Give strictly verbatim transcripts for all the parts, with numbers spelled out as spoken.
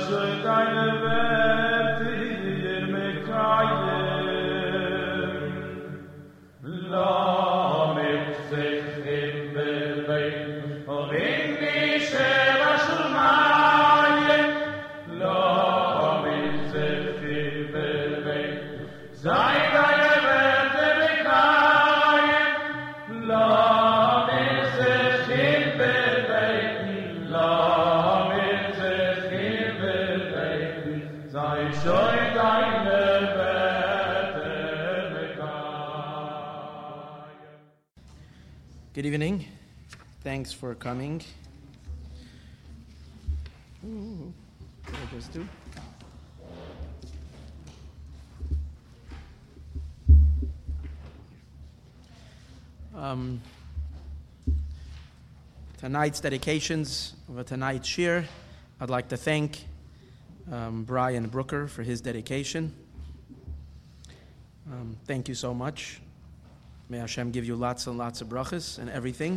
Good evening. Thanks for coming. Ooh, what did I just do? Um, tonight's dedications of tonight's shir. I'd like to thank um, Brian Brooker for his dedication. Um, thank you so much. May Hashem give you lots and lots of brachas and everything.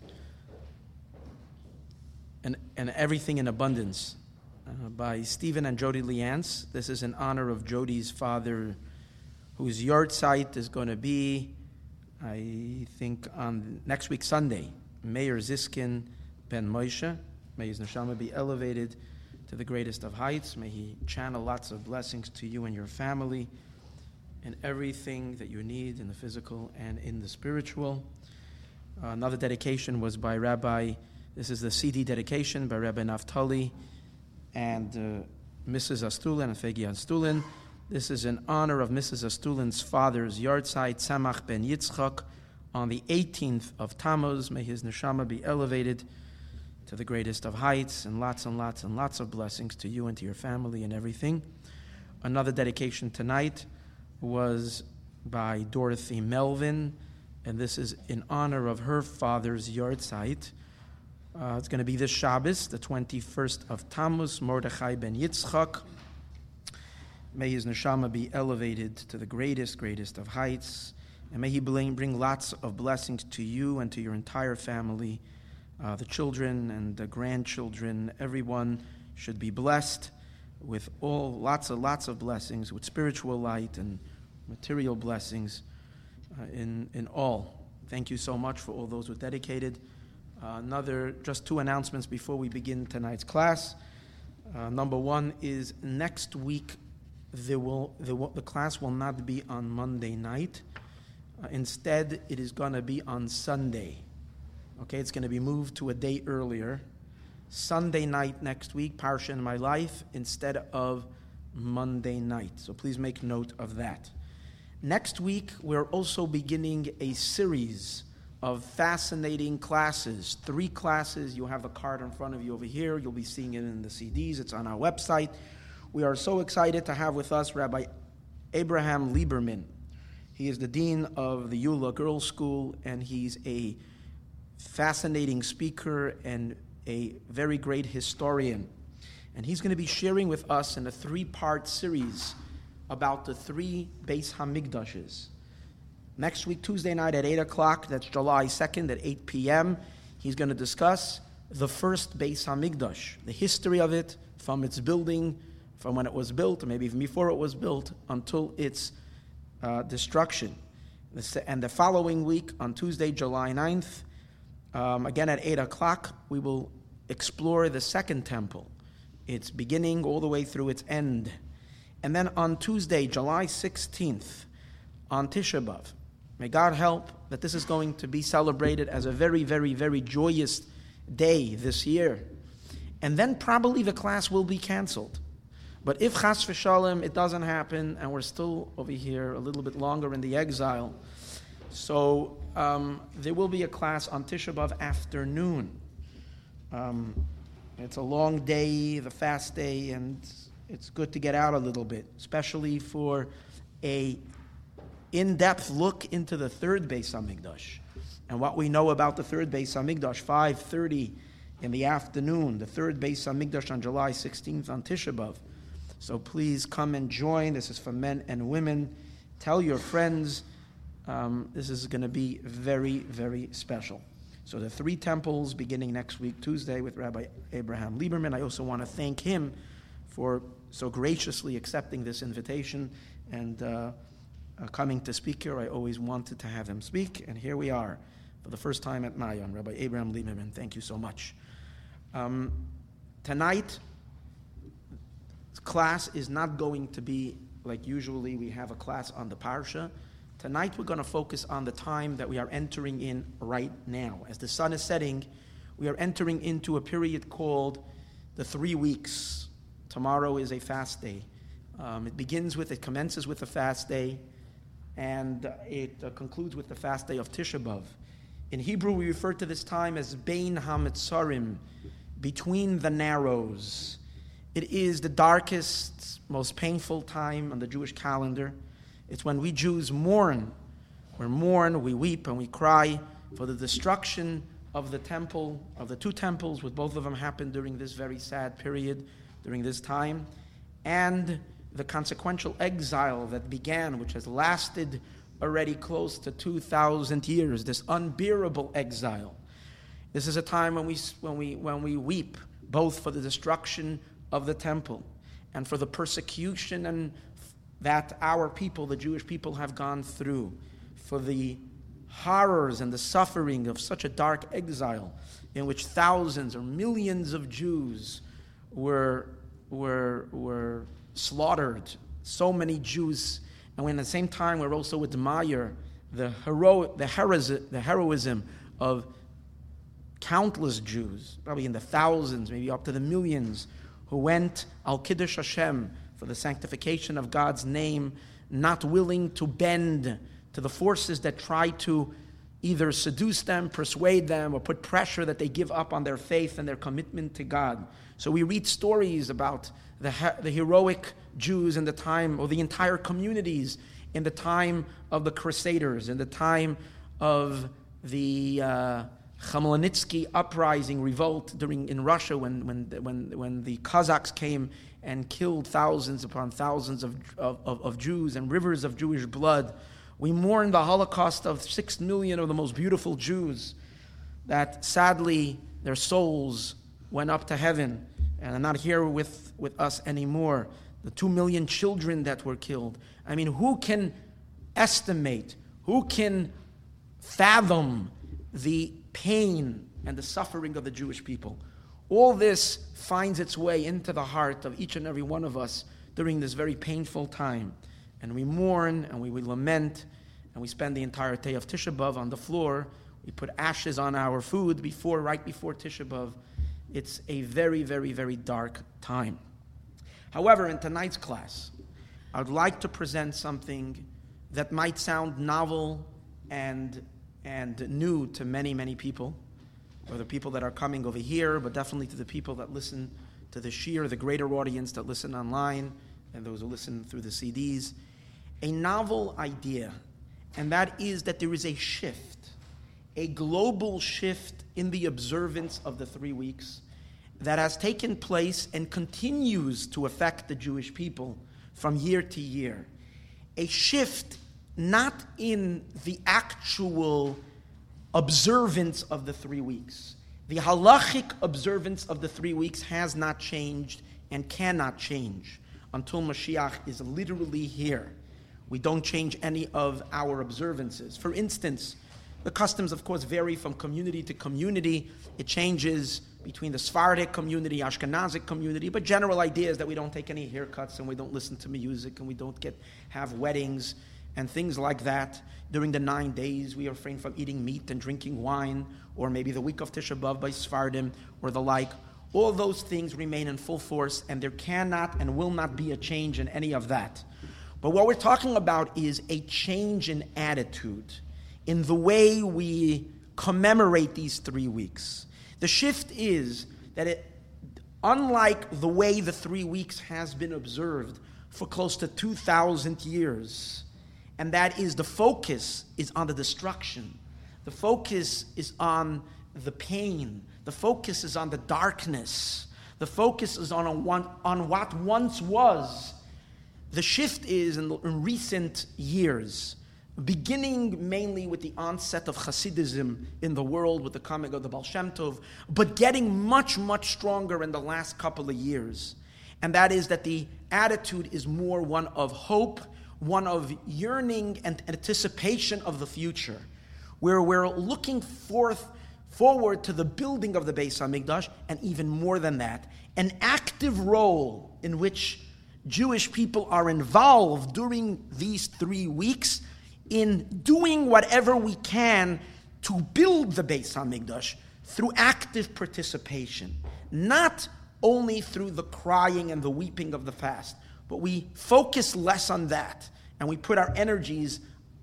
And, and everything in abundance. Uh, by Stephen and Jody Leance. This is in honor of Jody's father, whose yard site is going to be, I think, on next week Sunday. Meir Ziskin ben Moshe. May his neshama be elevated to the greatest of heights. May he channel lots of blessings to you and your family, and everything that you need in the physical and in the spiritual. Uh, another dedication was by Rabbi, this is the C D dedication by Rabbi Naftali and uh, Missus Astulin and Fegi Astulin. This is in honor of Missus Astulin's father's yard site, Samach ben Yitzchak, on the eighteenth of Tammuz. May his neshama be elevated to the greatest of heights, and lots and lots and lots of blessings to you and to your family and everything. Another dedication tonight was by Dorothy Melvin, and this is in honor of her father's yard site. Uh, it's going to be this Shabbos, the twenty-first of Tammuz, Mordechai ben Yitzchak. May his neshama be elevated to the greatest, greatest of heights, and may he bring, bring lots of blessings to you and to your entire family, uh, the children and the grandchildren. Everyone should be blessed with all lots of lots of blessings, with spiritual light and material blessings uh, in in all. Thank you so much for all those who dedicated. Uh, another, just two announcements before we begin tonight's class. Uh, number one is next week there will the, the class will not be on Monday night. Uh, instead, it is going to be on Sunday. Okay, it's going to be moved to a day earlier. Sunday night next week, Parsha in My Life, instead of Monday night. So please make note of that. Next week, we're also beginning a series of fascinating classes. Three classes. You have a card in front of you over here. You'll be seeing it in the C Ds. It's on our website. We are so excited to have with us Rabbi Abraham Lieberman. He is the dean of the Eula Girls School, and he's a fascinating speaker and a very great historian. And he's going to be sharing with us in a three-part series about the three Beis Hamikdashes. Next week, Tuesday night at eight o'clock, that's July second at eight p.m., he's going to discuss the first Beis Hamikdash, the history of it, from its building, from when it was built, or maybe even before it was built, until its uh, destruction. And the following week, on Tuesday, July ninth, Um, again at eight o'clock, we will explore the second temple, its beginning all the way through its end. And then on Tuesday, July sixteenth, on Tisha B'Av, may God help that this is going to be celebrated as a very, very, very joyous day this year. And then probably the class will be canceled. But if Chas v'Shalom, it doesn't happen, and we're still over here a little bit longer in the exile, so um, there will be a class on Tisha B'Av afternoon. Um, it's a long day, the fast day, and it's good to get out a little bit, especially for a in-depth look into the third Beis Hamikdash and what we know about the third Beis Hamikdash. five thirty in the afternoon, the third Beis Hamikdash on July sixteenth on Tisha B'Av. So please come and join. This is for men and women. Tell your friends. Um, this is going to be very, very special. So the three temples beginning next week, Tuesday, with Rabbi Abraham Lieberman. I also want to thank him for so graciously accepting this invitation and uh, uh, coming to speak here. I always wanted to have him speak, and here we are for the first time at Mayon. Rabbi Abraham Lieberman, thank you so much. Um, tonight, class is not going to be like usually we have a class on the Parsha. Tonight we're going to focus on the time that we are entering in right now. As the sun is setting, we are entering into a period called the three weeks. Tomorrow is a fast day. Um, it begins with, it commences with a fast day, and it uh, concludes with the fast day of Tisha B'Av. In Hebrew, we refer to this time as Bein HaMetzarim, between the narrows. It is the darkest, most painful time on the Jewish calendar. It's when we Jews mourn. We mourn, we weep, and we cry for the destruction of the temple, of the two temples, with both of them happened during this very sad period, during this time, and the consequential exile that began, which has lasted already close to two thousand years, this unbearable exile. This is a time when we, when we, when we weep, both for the destruction of the temple and for the persecution and that our people, the Jewish people, have gone through, for the horrors and the suffering of such a dark exile in which thousands or millions of Jews were, were, were slaughtered. So many Jews, and when at the same time we're also admire the, hero, the, heroism, the heroism of countless Jews, probably in the thousands, maybe up to the millions, who went al Kiddush Hashem, for the sanctification of God's name, not willing to bend to the forces that try to either seduce them, persuade them, or put pressure that they give up on their faith and their commitment to God. So we read stories about the, the heroic Jews in the time, or the entire communities in the time of the Crusaders, in the time of the uh, Khmelnytsky uprising, revolt during in Russia, when when when when the Cossacks came and killed thousands upon thousands of, of, of Jews and rivers of Jewish blood. We mourn the Holocaust of six million of the most beautiful Jews that sadly their souls went up to heaven and are not here with, with us anymore. The two million children that were killed. I mean, who can estimate, who can fathom the pain and the suffering of the Jewish people? All this finds its way into the heart of each and every one of us during this very painful time. And we mourn and we, we lament and we spend the entire day of Tisha B'Av on the floor. We put ashes on our food before, right before Tisha B'Av. It's a very, very, very dark time. However, in tonight's class, I would like to present something that might sound novel and, and new to many, many people, or the people that are coming over here, but definitely to the people that listen to the Shir, the greater audience that listen online, and those who listen through the C Ds. A novel idea, and that is that there is a shift, a global shift in the observance of the three weeks that has taken place and continues to affect the Jewish people from year to year. A shift not in the actual observance of the three weeks. The halachic observance of the three weeks has not changed and cannot change until Mashiach is literally here. We don't change any of our observances. For instance, the customs, of course, vary from community to community. It changes between the Sephardic community, Ashkenazic community, but general idea is that we don't take any haircuts and we don't listen to music and we don't get have weddings and things like that. During the nine days, we refrain from eating meat and drinking wine, or maybe the week of Tisha B'Av by Sephardim or the like. All those things remain in full force, and there cannot and will not be a change in any of that. But what we're talking about is a change in attitude, in the way we commemorate these three weeks. The shift is that it, unlike the way the three weeks has been observed for close to two thousand years, and that is the focus is on the destruction. The focus is on the pain. The focus is on the darkness. The focus is on, a one, on what once was. The shift is in, in recent years, beginning mainly with the onset of Hasidism in the world, with the coming of the Baal Shem Tov, but getting much, much stronger in the last couple of years. and that is that the attitude is more one of hope, one of yearning and anticipation of the future, where we're looking forth forward to the building of the Beis HaMikdash, and even more than that, an active role in which Jewish people are involved during these three weeks in doing whatever we can to build the Beis HaMikdash through active participation, not only through the crying and the weeping of the fast, but we focus less on that, and we put our energies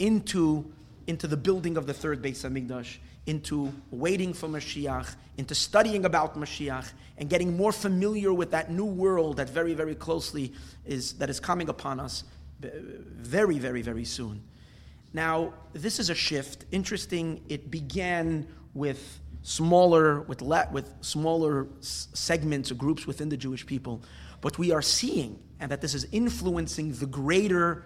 into, into the building of the third Beis HaMikdash, into waiting for Mashiach, into studying about Mashiach, and getting more familiar with that new world that very, very closely is, that is coming upon us very, very, very soon. Now, this is a shift. Interesting, it began with smaller, with le- with smaller s- segments or groups within the Jewish people, but we are seeing, and that this is influencing the greater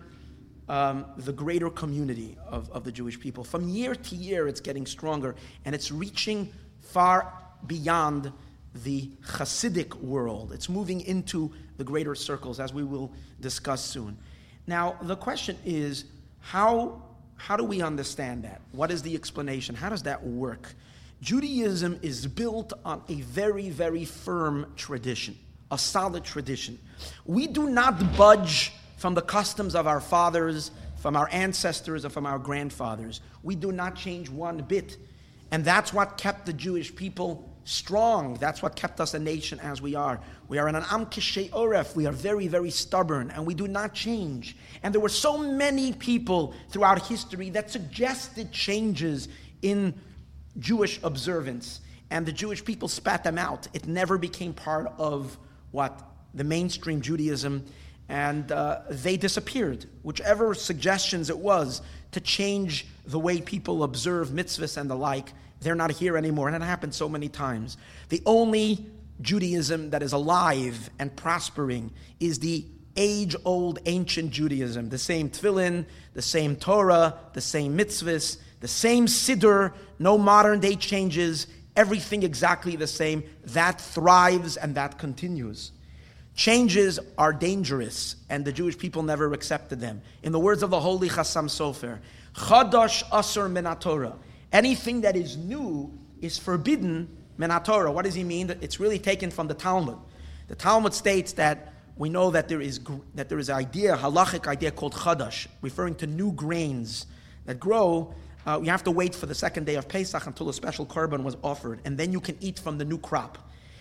Um, the greater community of, of the Jewish people. From year to year, it's getting stronger, and it's reaching far beyond the Hasidic world. It's moving into the greater circles, as we will discuss soon. Now, the question is, how, how do we understand that? What is the explanation? How does that work? Judaism is built on a very, very firm tradition, a solid tradition. We do not budge from the customs of our fathers, from our ancestors, or from our grandfathers. We do not change one bit. And that's what kept the Jewish people strong. That's what kept us a nation as we are. We are an Am Kishei Oref. We are very, very stubborn, and we do not change. And there were so many people throughout history that suggested changes in Jewish observance, and the Jewish people spat them out. It never became part of what? The mainstream Judaism. And uh, they disappeared. Whichever suggestions it was to change the way people observe mitzvahs and the like, they're not here anymore. And it happened so many times. The only Judaism that is alive and prospering is the age-old ancient Judaism. The same tefillin, the same Torah, the same mitzvahs, the same siddur, no modern-day changes, everything exactly the same. That thrives and that continues. Changes are dangerous, and the Jewish people never accepted them. In the words of the holy Chassam Sofer, Chadash Asur min haTorah. Anything that is new is forbidden min haTorah. What does he mean? It's really taken from the Talmud. The Talmud states that we know that there is that there is an idea, halachic idea called Chadash, referring to new grains that grow. Uh, you have to wait for the second day of Pesach until a special korban was offered, and then you can eat from the new crop.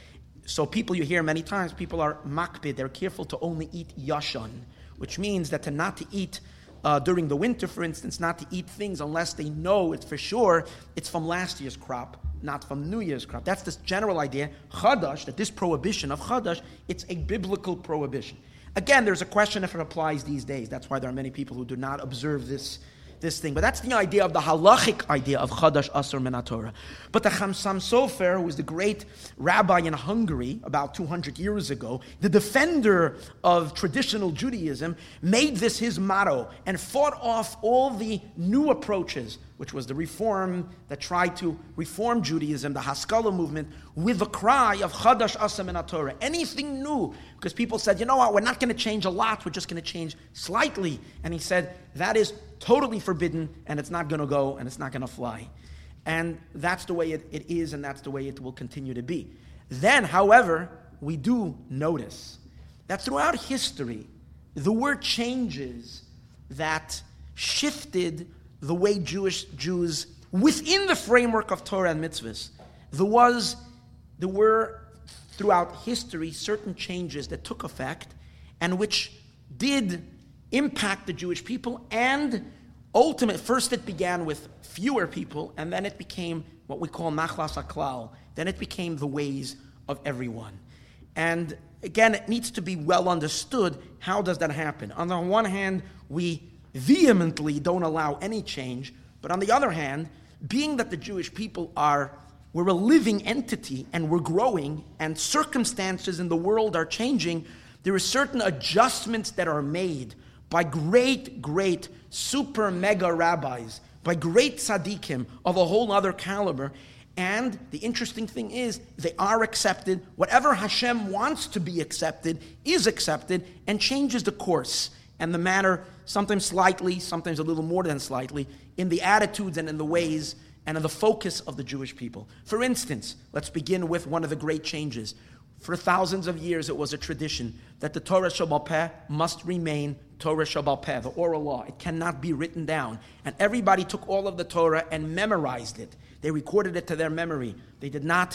So people, you hear many times, people are makpid, they're careful to only eat yashan, which means that to not to eat uh, during the winter, for instance, not to eat things unless they know it's for sure it's from last year's crop, not from New Year's crop. That's this general idea, chadash, that this prohibition of chadash, it's a biblical prohibition. Again, there's a question if it applies these days. That's why there are many people who do not observe this this thing. But that's the idea of the halachic idea of Chadash Asur min haTorah. But the Chassam Sofer, who was the great rabbi in Hungary about two hundred years ago, the defender of traditional Judaism, made this his motto and fought off all the new approaches, which was the reform that tried to reform Judaism, the Haskalah movement, with the cry of Chadash Asur min haTorah. Anything new, because people said, you know what, we're not going to change a lot, we're just going to change slightly. And he said, that is totally forbidden, and it's not going to go, and it's not going to fly. And that's the way it, it is, and that's the way it will continue to be. Then, however, we do notice that throughout history, there were changes that shifted the way Jewish Jews, within the framework of Torah and mitzvahs, there was, there were throughout history certain changes that took effect and which did impact the Jewish people, and ultimately, first it began with fewer people, and then it became what we call nachlas haklal. Then it became the ways of everyone. And again, it needs to be well understood, how does that happen? On the one hand, we vehemently don't allow any change, but on the other hand, being that the Jewish people are, we're a living entity, and we're growing, and circumstances in the world are changing, there are certain adjustments that are made by great, great, super mega rabbis, by great tzaddikim of a whole other caliber, And the interesting thing is, they are accepted. Whatever Hashem wants to be accepted is accepted and changes the course and the matter, sometimes slightly, sometimes a little more than slightly, in the attitudes and in the ways and in the focus of the Jewish people. For instance, let's begin with one of the great changes. For thousands of years, it was a tradition that the Torah Sheba'al Peh must remain Torah Sheba'al Peh, the oral law. It cannot be written down. And everybody took all of the Torah and memorized it. They recorded it to their memory. They did not,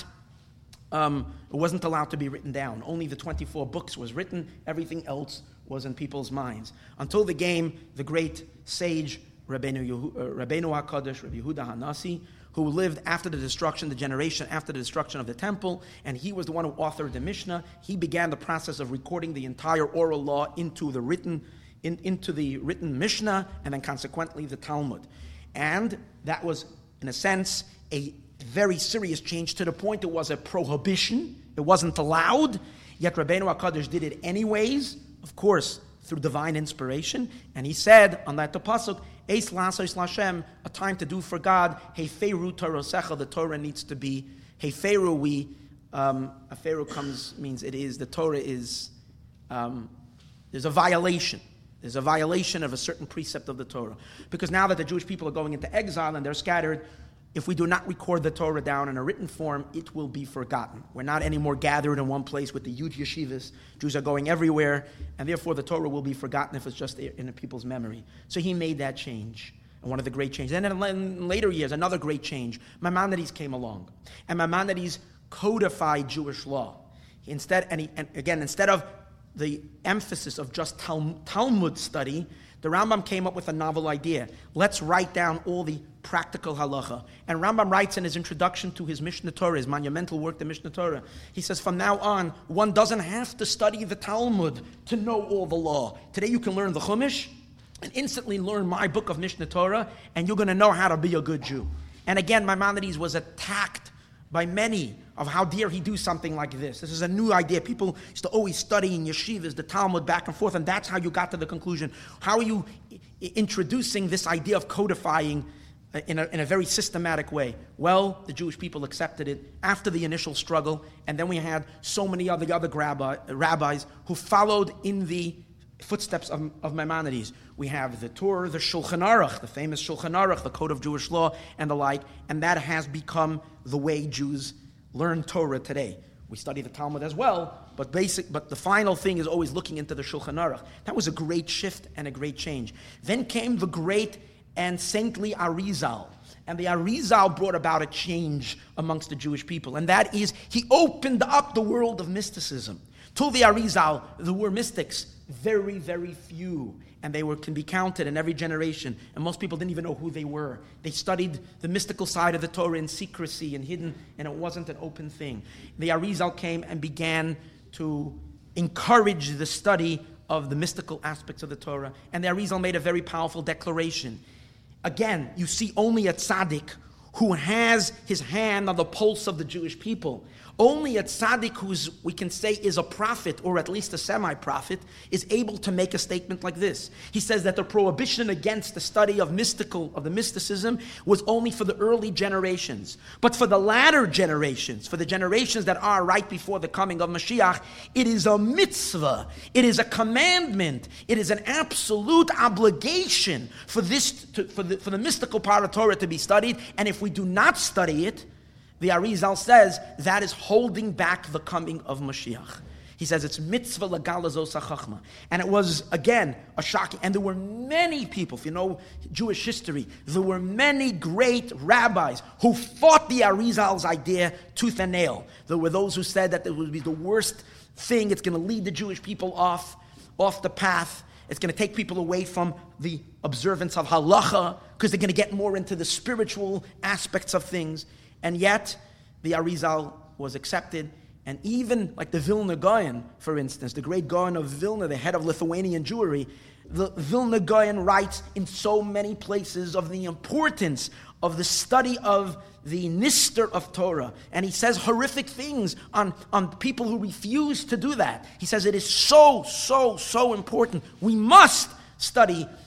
um, it wasn't allowed to be written down. Only the twenty-four books was written. Everything else was in people's minds. Until the game, the great sage, Rabbeinu, Yehu, uh, Rabbeinu HaKadosh, Rabbi Yehuda HaNasi, who lived after the destruction, the generation after the destruction of the temple, and he was the one who authored the Mishnah. He began the process of recording the entire oral law into the written, in, into the written Mishnah, and then consequently the Talmud. And that was, in a sense, a very serious change, to the point it was a prohibition. It wasn't allowed, yet Rabbeinu HaKadosh did it anyways, of course, through divine inspiration. And he said on that pasuk, Eis Lasos Lashem, a time to do for God. Heiferu Torosecha, the Torah needs to be Heiferu. We um, a Pharaoh comes means it is the Torah is um, there's a violation. There's a violation of a certain precept of the Torah, because now that the Jewish people are going into exile and they're scattered, if we do not record the Torah down in a written form, it will be forgotten. We're not anymore gathered in one place with the Yud Yeshivas. Jews are going everywhere, and therefore the Torah will be forgotten if it's just in people's memory. So he made that change, and one of the great changes. And then in later years, another great change. Maimonides came along, and Maimonides codified Jewish law. Instead, and, he, and again, instead of the emphasis of just Talmud study, the Rambam came up with a novel idea. Let's write down all the practical halacha. And Rambam writes in his introduction to his Mishnah Torah, his monumental work, the Mishnah Torah, he says, from now on, one doesn't have to study the Talmud to know all the law. Today you can learn the Chumash and instantly learn my book of Mishnah Torah, and you're going to know how to be a good Jew. And again, Maimonides was attacked by many of how dare he do something like this. This is a new idea. People used to always study in yeshivas, the Talmud, back and forth, and that's how you got to the conclusion. How are you I- introducing this idea of codifying uh, in, a, in a very systematic way? Well, the Jewish people accepted it after the initial struggle, and then we had so many other, other grabbi, rabbis who followed in the footsteps of, of Maimonides. We have the Torah, the Shulchan Aruch, the famous Shulchan Aruch, the Code of Jewish Law, and the like, and that has become the way Jews learn Torah today. We study the Talmud as well, but basic, but the final thing is always looking into the Shulchan Aruch. That was a great shift and a great change. Then came the great and saintly Arizal. And the Arizal brought about a change amongst the Jewish people, and that is, he opened up the world of mysticism. Till the Arizal, there were mystics, very, very few, and they were can be counted in every generation, and most people didn't even know who they were. They studied the mystical side of the Torah in secrecy and hidden, and it wasn't an open thing. The Arizal came and began to encourage the study of the mystical aspects of the Torah, and the Arizal made a very powerful declaration. Again, you see only a tzaddik who has his hand on the pulse of the Jewish people. Only a tzaddik who's, we can say, is a prophet, or at least a semi-prophet, is able to make a statement like this. He says that the prohibition against the study of mystical, of the mysticism, was only for the early generations. But for the latter generations, for the generations that are right before the coming of Mashiach, it is a mitzvah, it is a commandment, it is an absolute obligation for this, to, for the, for the mystical part of Torah to be studied, and if we do not study it, the Arizal says that is holding back the coming of Mashiach. He says it's mitzvah legala zosa chachma. And it was, again, a shocking, and there were many people, if you know Jewish history, there were many great rabbis who fought the Arizal's idea tooth and nail. There were those who said that it would be the worst thing, it's going to lead the Jewish people off, off the path. It's going to take people away from the observance of halacha, because they're going to get more into the spiritual aspects of things. And yet, the Arizal was accepted, and even like the Vilna Gaon, for instance, the great Gaon of Vilna, the head of Lithuanian Jewry, the Vilna Gaon writes in so many places of the importance of the study of the Nister of Torah, and he says horrific things on, on people who refuse to do that. He says it is so, so, so important. We must study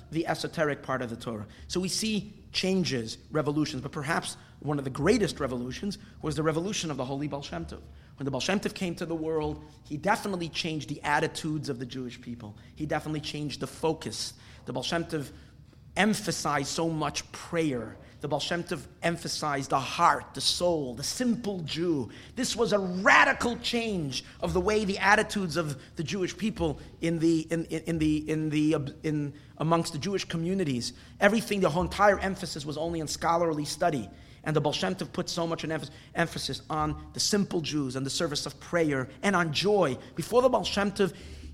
the esoteric part of the Torah. So we see changes, revolutions, but perhaps one of the greatest revolutions was the revolution of the Holy Baal Shem Tov. When the Baal Shem Tov came to the world, he definitely changed the attitudes of the Jewish people. He definitely changed the focus. The Baal Shem Tov emphasized so much prayer. The Baal Shem Tov emphasized the heart, the soul, the simple Jew. This was a radical change of the way the attitudes of the Jewish people in the in, in, in the in the in amongst the Jewish communities. Everything, the whole entire emphasis was only on scholarly study. And the Baal Shem Tov put so much an emphasis on the simple Jews and the service of prayer and on joy. Before the Baal Shem Tov,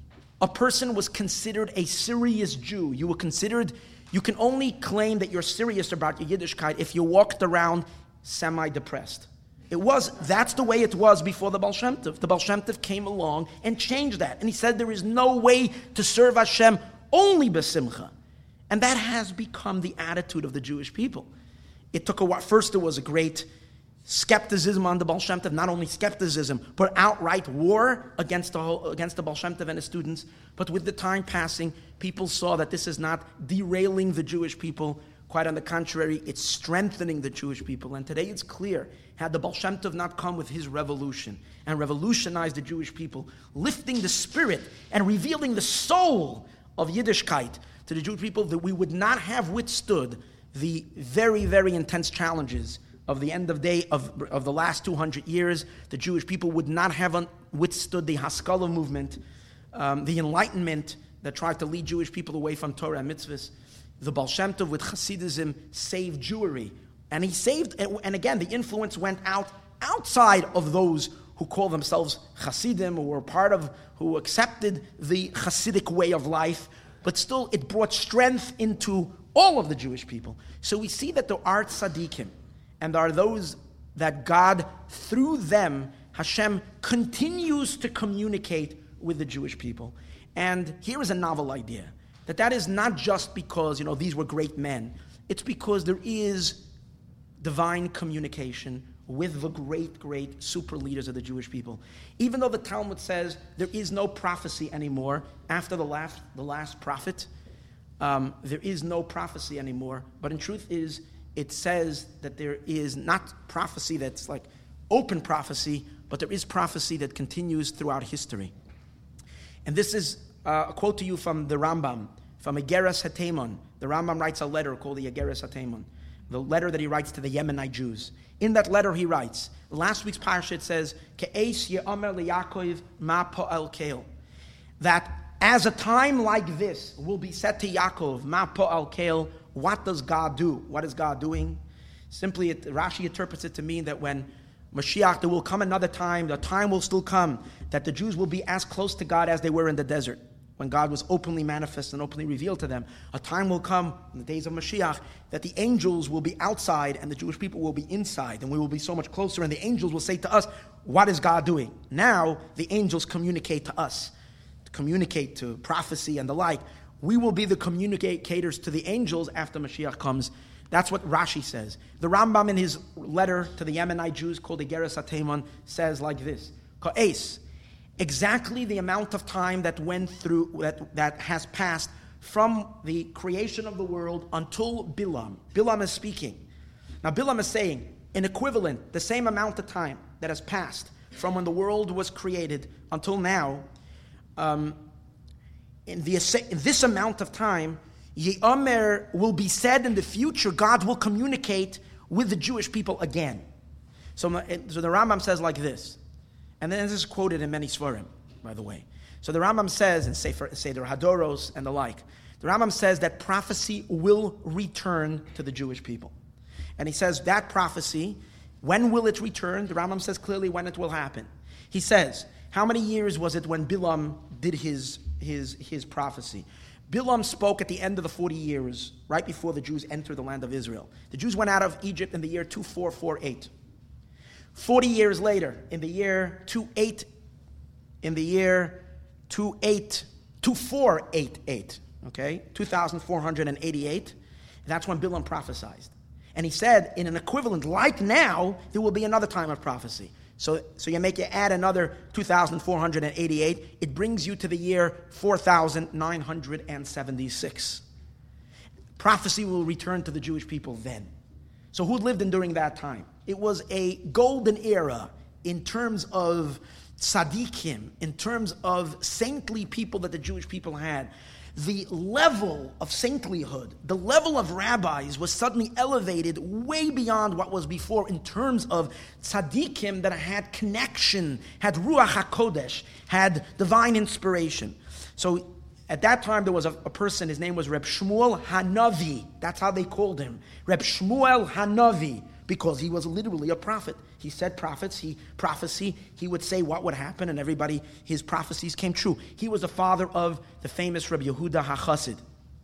a person was considered a serious Jew. You were considered, you can only claim that you're serious about your Yiddishkeit if you walked around semi-depressed. It was, that's the way it was before the Baal Shem Tov. The Baal Shem Tov came along and changed that. And he said there is no way to serve Hashem only b'simcha. And that has become the attitude of the Jewish people. It took a while. First, there was a great skepticism on the Baal Shem Tov, not only skepticism, but outright war against the whole, against the Baal Shem Tov and his students. But with the time passing, people saw that this is not derailing the Jewish people. Quite on the contrary, it's strengthening the Jewish people. And today it's clear, had the Baal Shem Tov not come with his revolution and revolutionized the Jewish people, lifting the spirit and revealing the soul of Yiddishkeit to the Jewish people, that we would not have withstood the very, very intense challenges of the end of day of, of the last two hundred years. The Jewish people would not have un- withstood the Haskalah movement, um, the Enlightenment that tried to lead Jewish people away from Torah and mitzvahs. The Baal Shem Tov with Hasidism saved Jewry. And he saved, and again, the influence went out outside of those who call themselves Hasidim, who were part of, who accepted the Hasidic way of life, but still it brought strength into all of the Jewish people. So we see that there are tzaddikim, and there are those that God, through them, Hashem continues to communicate with the Jewish people. And here is a novel idea, that that is not just because, you know, these were great men. It's because there is divine communication with the great, great super leaders of the Jewish people. Even though the Talmud says there is no prophecy anymore after the last, the last prophet, Um, there is no prophecy anymore, but in truth is, it says that there is not prophecy that's like open prophecy, but there is prophecy that continues throughout history. And this is uh, a quote to you from the Rambam, from Igeres HaTeimon. The Rambam writes a letter called the Igeres HaTeimon, the letter that he writes to the Yemenite Jews. In that letter he writes, last week's parsha it says, Ke'es ye'omer liYaakov ma po'el keil, that as a time like this will be said to Yaakov, Ma po'al keil, what does God do? What is God doing? Simply, it, Rashi interprets it to mean that when Mashiach, there will come another time, the time will still come, that the Jews will be as close to God as they were in the desert, when God was openly manifest and openly revealed to them. A time will come, in the days of Mashiach, that the angels will be outside and the Jewish people will be inside, and we will be so much closer, and the angels will say to us, what is God doing? Now, the angels communicate to us. Communicate to prophecy and the like. We will be the communicators to the angels after Mashiach comes. That's what Rashi says. The Rambam in his letter to the Yemenite Jews called Igeres HaTeimon says like this, Ka'es, exactly the amount of time that went through, that, that has passed from the creation of the world until Bilam. Bilam is speaking. Now Bilam is saying, an equivalent, the same amount of time that has passed from when the world was created until now. Um, in, the, in this amount of time, Ye'omer will be said in the future, God will communicate with the Jewish people again. So, so the Rambam says like this, and then this is quoted in many Svarim, by the way. So the Rambam says in Sefer, Seder Hadoros and the like, the Rambam says that prophecy will return to the Jewish people. And he says that prophecy, when will it return? The Rambam says clearly when it will happen. He says, how many years was it when Bilam did his, his, his prophecy? Bilam spoke at the end of the forty years, right before the Jews entered the land of Israel. The Jews went out of Egypt in the year two four four eight. forty years later, in the year two eight, in the year two eight, two four eight eight, okay, two thousand four hundred eighty-eight, that's when Bilam prophesied. And he said, in an equivalent like now, there will be another time of prophecy. So, so you make you add another two thousand four hundred eighty-eight, it brings you to the year four thousand nine hundred seventy-six. prophecy will return to the Jewish people then. So who lived in during that time? It was a golden era in terms of tzaddikim, in terms of saintly people that the Jewish people had. The level of saintlyhood, the level of rabbis was suddenly elevated way beyond what was before in terms of tzaddikim that had connection, had Ruach HaKodesh, had divine inspiration. So at that time there was a, a person, his name was Reb Shmuel Hanavi. That's how they called him. Reb Shmuel Hanavi, because he was literally a prophet. He said prophets, he prophecy, he would say what would happen, and everybody, his prophecies came true. He was the father of the famous Reb Yehuda HaChassid.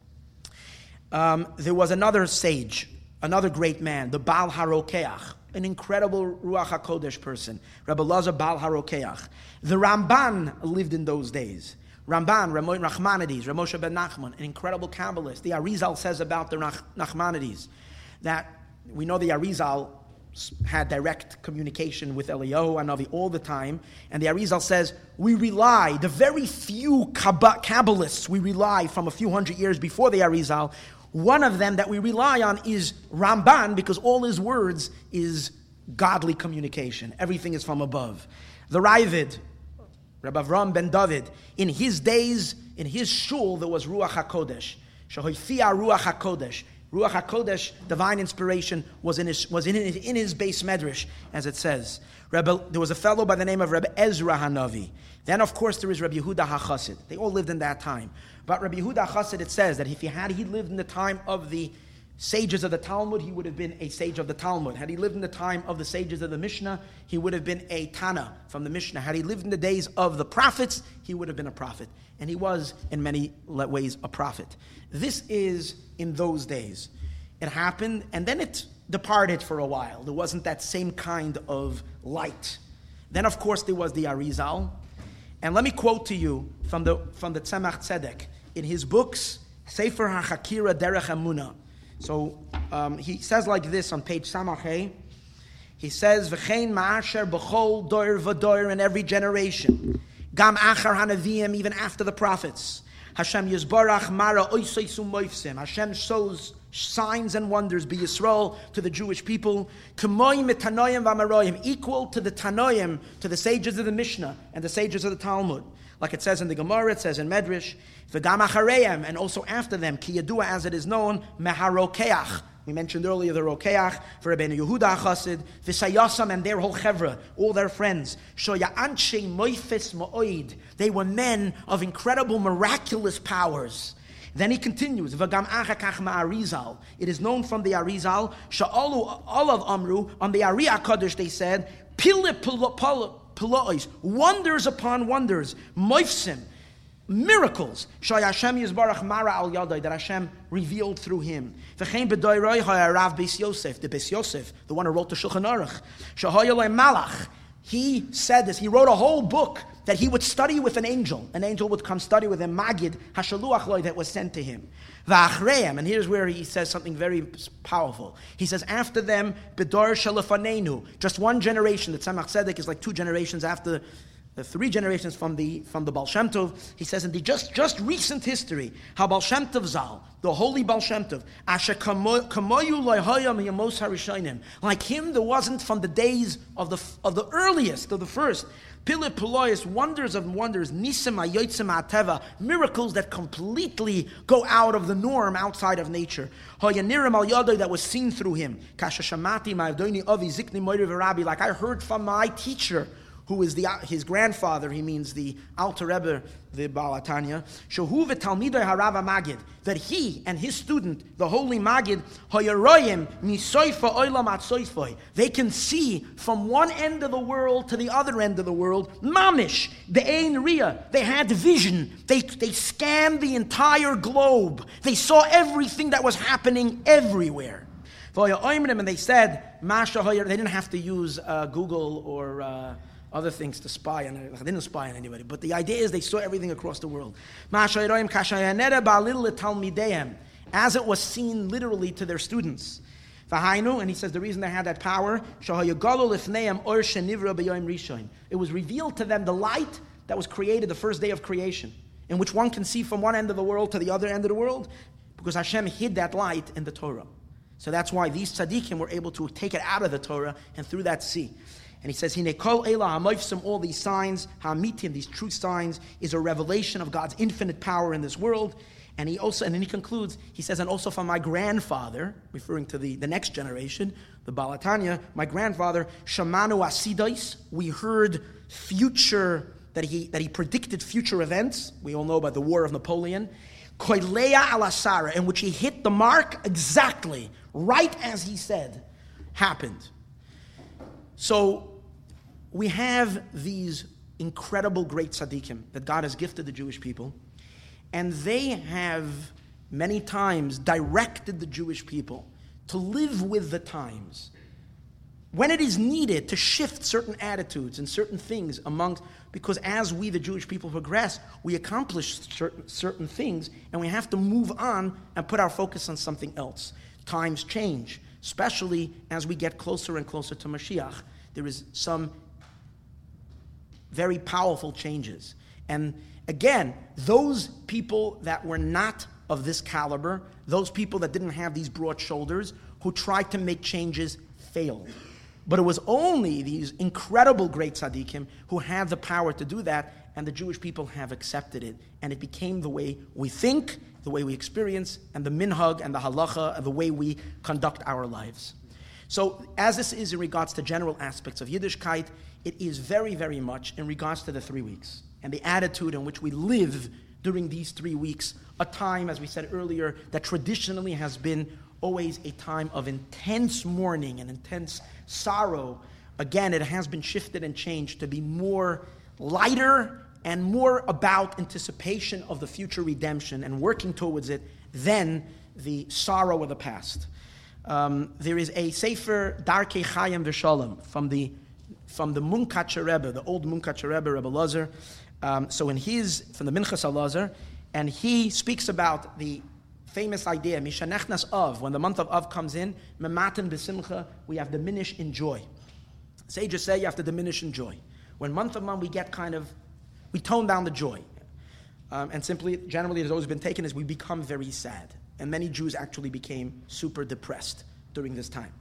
Um, there was another sage, another great man, the Baal HaRokeach, an incredible Ruach HaKodesh person, Reb Elazar Baal HaRokeach. The Ramban lived in those days. Ramban, Nachmanides, Ramosha ben Nachman, an incredible Kabbalist. The Arizal says about the Nachmanides that we know the Arizal had direct communication with Eliyahu Hanavi all the time, and the Arizal says, we rely, the very few Kabbalists we rely from a few hundred years before the Arizal, one of them that we rely on is Ramban, because all his words is godly communication. Everything is from above. The Ravid, Rabbi Avram ben David, in his days, in his shul, there was Ruach HaKodesh. Shehoifia Ruach HaKodesh. Ruach HaKodesh, divine inspiration, was in his was in his, in his base medrash, as it says. Rebbe, there was a fellow by the name of Rebbe Ezra Hanavi. Then, of course, there is Rebbe Yehuda HaChassid. They all lived in that time. But Rebbe Yehuda HaChassid, it says that if he had he lived in the time of the sages of the Talmud, he would have been a sage of the Talmud. Had he lived in the time of the sages of the Mishnah, he would have been a Tana from the Mishnah. Had he lived in the days of the prophets, he would have been a prophet. And he was, in many ways, a prophet. This is in those days. It happened, and then it departed for a while. There wasn't that same kind of light. Then, of course, there was the Arizal. And let me quote to you from the from the Tzemach Tzedek in his books, Sefer HaChakira Derech Emunah. So um, he says like this on page Samachay. He says, "V'chein ma'asher b'chol doir v'doir," in every generation, gam achar hanavim, even after the prophets. Hashem yizbarach mara oiseisu moifsim. Hashem shows signs and wonders be Yisrael to the Jewish people, k'moyim etanoyim v'amaroyim, equal to the Tanoim, to the sages of the Mishnah and the sages of the Talmud. Like it says in the Gemara, it says in Medrash, v'gam achareim, and also after them, ki yadua, as it is known, meharokeach. We mentioned earlier the Rokeach, for Rabbeinu Yehuda HaChassid, v'sayasam, and their whole chevra, all their friends. Shoya anshe moifis ma'oid. They were men of incredible, miraculous powers. Then he continues, V'gam achakach ma'arizal. It is known from the Arizal, Sha'alu olav amru, on the Ari HaKadosh they said, Pile pilois, wonders upon wonders, moifsim, miracles, Shai Hashem Yizbarach Mara al Yadai, that Hashem revealed through him. V'chein b'doiroi ha'arav Beis Yosef, the Beis Yosef, the one who wrote the Shulchan Aruch, Shahayalei Malach. He said this, he wrote a whole book that he would study with an angel. An angel would come study with him, Magid, Hashaluach Loi, that was sent to him. V'achreim, and here's where he says something very powerful. He says, after them, B'dor Shalafanenu, just one generation, the Tzemach Tzedek is like two generations after the three generations from the from the Baal Shem Tov. He says in the just just recent history, how Baal Shem Tov Zal, the holy Baal Shem Tov, Asher kamoyu lo'hayam yamos harishonim, like him there wasn't from the days of the of the earliest, of the first. Pilip Pilois, wonders of wonders, Nisim Ayotzim Ateva, miracles that completely go out of the norm, outside of nature. Hoyanirim Al Yadoi, that was seen through him. Kasha Shamati Ma'avdoni Avi Zikni Moiriv Rabbi, like I heard from my teacher, who is the his grandfather, he means the Alter Rebbe, the Baal HaTanya, Shehu v'talmidei harava Magid, that he and his student, the holy Magid, hoyaroyim misoifa oilam atsoifoi, they can see from one end of the world to the other end of the world, mamish, the ein ria, they had vision, they, they scanned the entire globe, they saw everything that was happening everywhere. And they said, they didn't have to use uh, Google or uh, other things to spy on it. They didn't spy on anybody. But the idea is they saw everything across the world. As it was seen literally to their students. And he says the reason they had that power, it was revealed to them the light that was created the first day of creation, in which one can see from one end of the world to the other end of the world. because Hashem hid that light in the Torah. So that's why these tzaddikim were able to take it out of the Torah and through that see. And he says, Hine kol ela hamoifsim, all these signs, ha'amitim, these true signs, is a revelation of God's infinite power in this world. And he also, and then he concludes, he says, and also from my grandfather, referring to the, the next generation, the Baal HaTanya, my grandfather, Shamanu Asidais, we heard future, that he that he predicted future events. We all know about the War of Napoleon. Koilea alasara, in which he hit the mark exactly, right as he said, happened. So we have these incredible great tzaddikim that God has gifted the Jewish people, and they have many times directed the Jewish people to live with the times. When it is needed to shift certain attitudes and certain things amongst, because as we, the Jewish people, progress, we accomplish certain, certain things, and we have to move on and put our focus on something else. Times change, especially as we get closer and closer to Mashiach. There is some very powerful changes. And again, those people that were not of this caliber, those people that didn't have these broad shoulders, who tried to make changes, failed. But it was only these incredible great tzaddikim who had the power to do that, and the Jewish people have accepted it. And it became the way we think, the way we experience, and the minhag and the halacha, and the way we conduct our lives. So as this is in regards to general aspects of Yiddishkeit, it is very, very much in regards to the three weeks and the attitude in which we live during these three weeks, a time, as we said earlier, that traditionally has been always a time of intense mourning and intense sorrow. Again, it has been shifted and changed to be more lighter and more about anticipation of the future redemption and working towards it than the sorrow of the past. Um, there is a Sefer Darkei Chayim V'Shalom from the from the Munkatcher Rebbe, the old Munkatcher Rebbe, Rebbe Lazar. Um, so in his, from the Minchas HaLazar, and he speaks about the famous idea, Mishanechnas Av, when the month of Av comes in, Mematen B'Simcha, we have diminish in joy. Sages say you have to diminish in joy. When month of Av we get kind of, we tone down the joy. Um, and simply, generally, it has always been taken as we become very sad. And many Jews actually became super depressed during this time.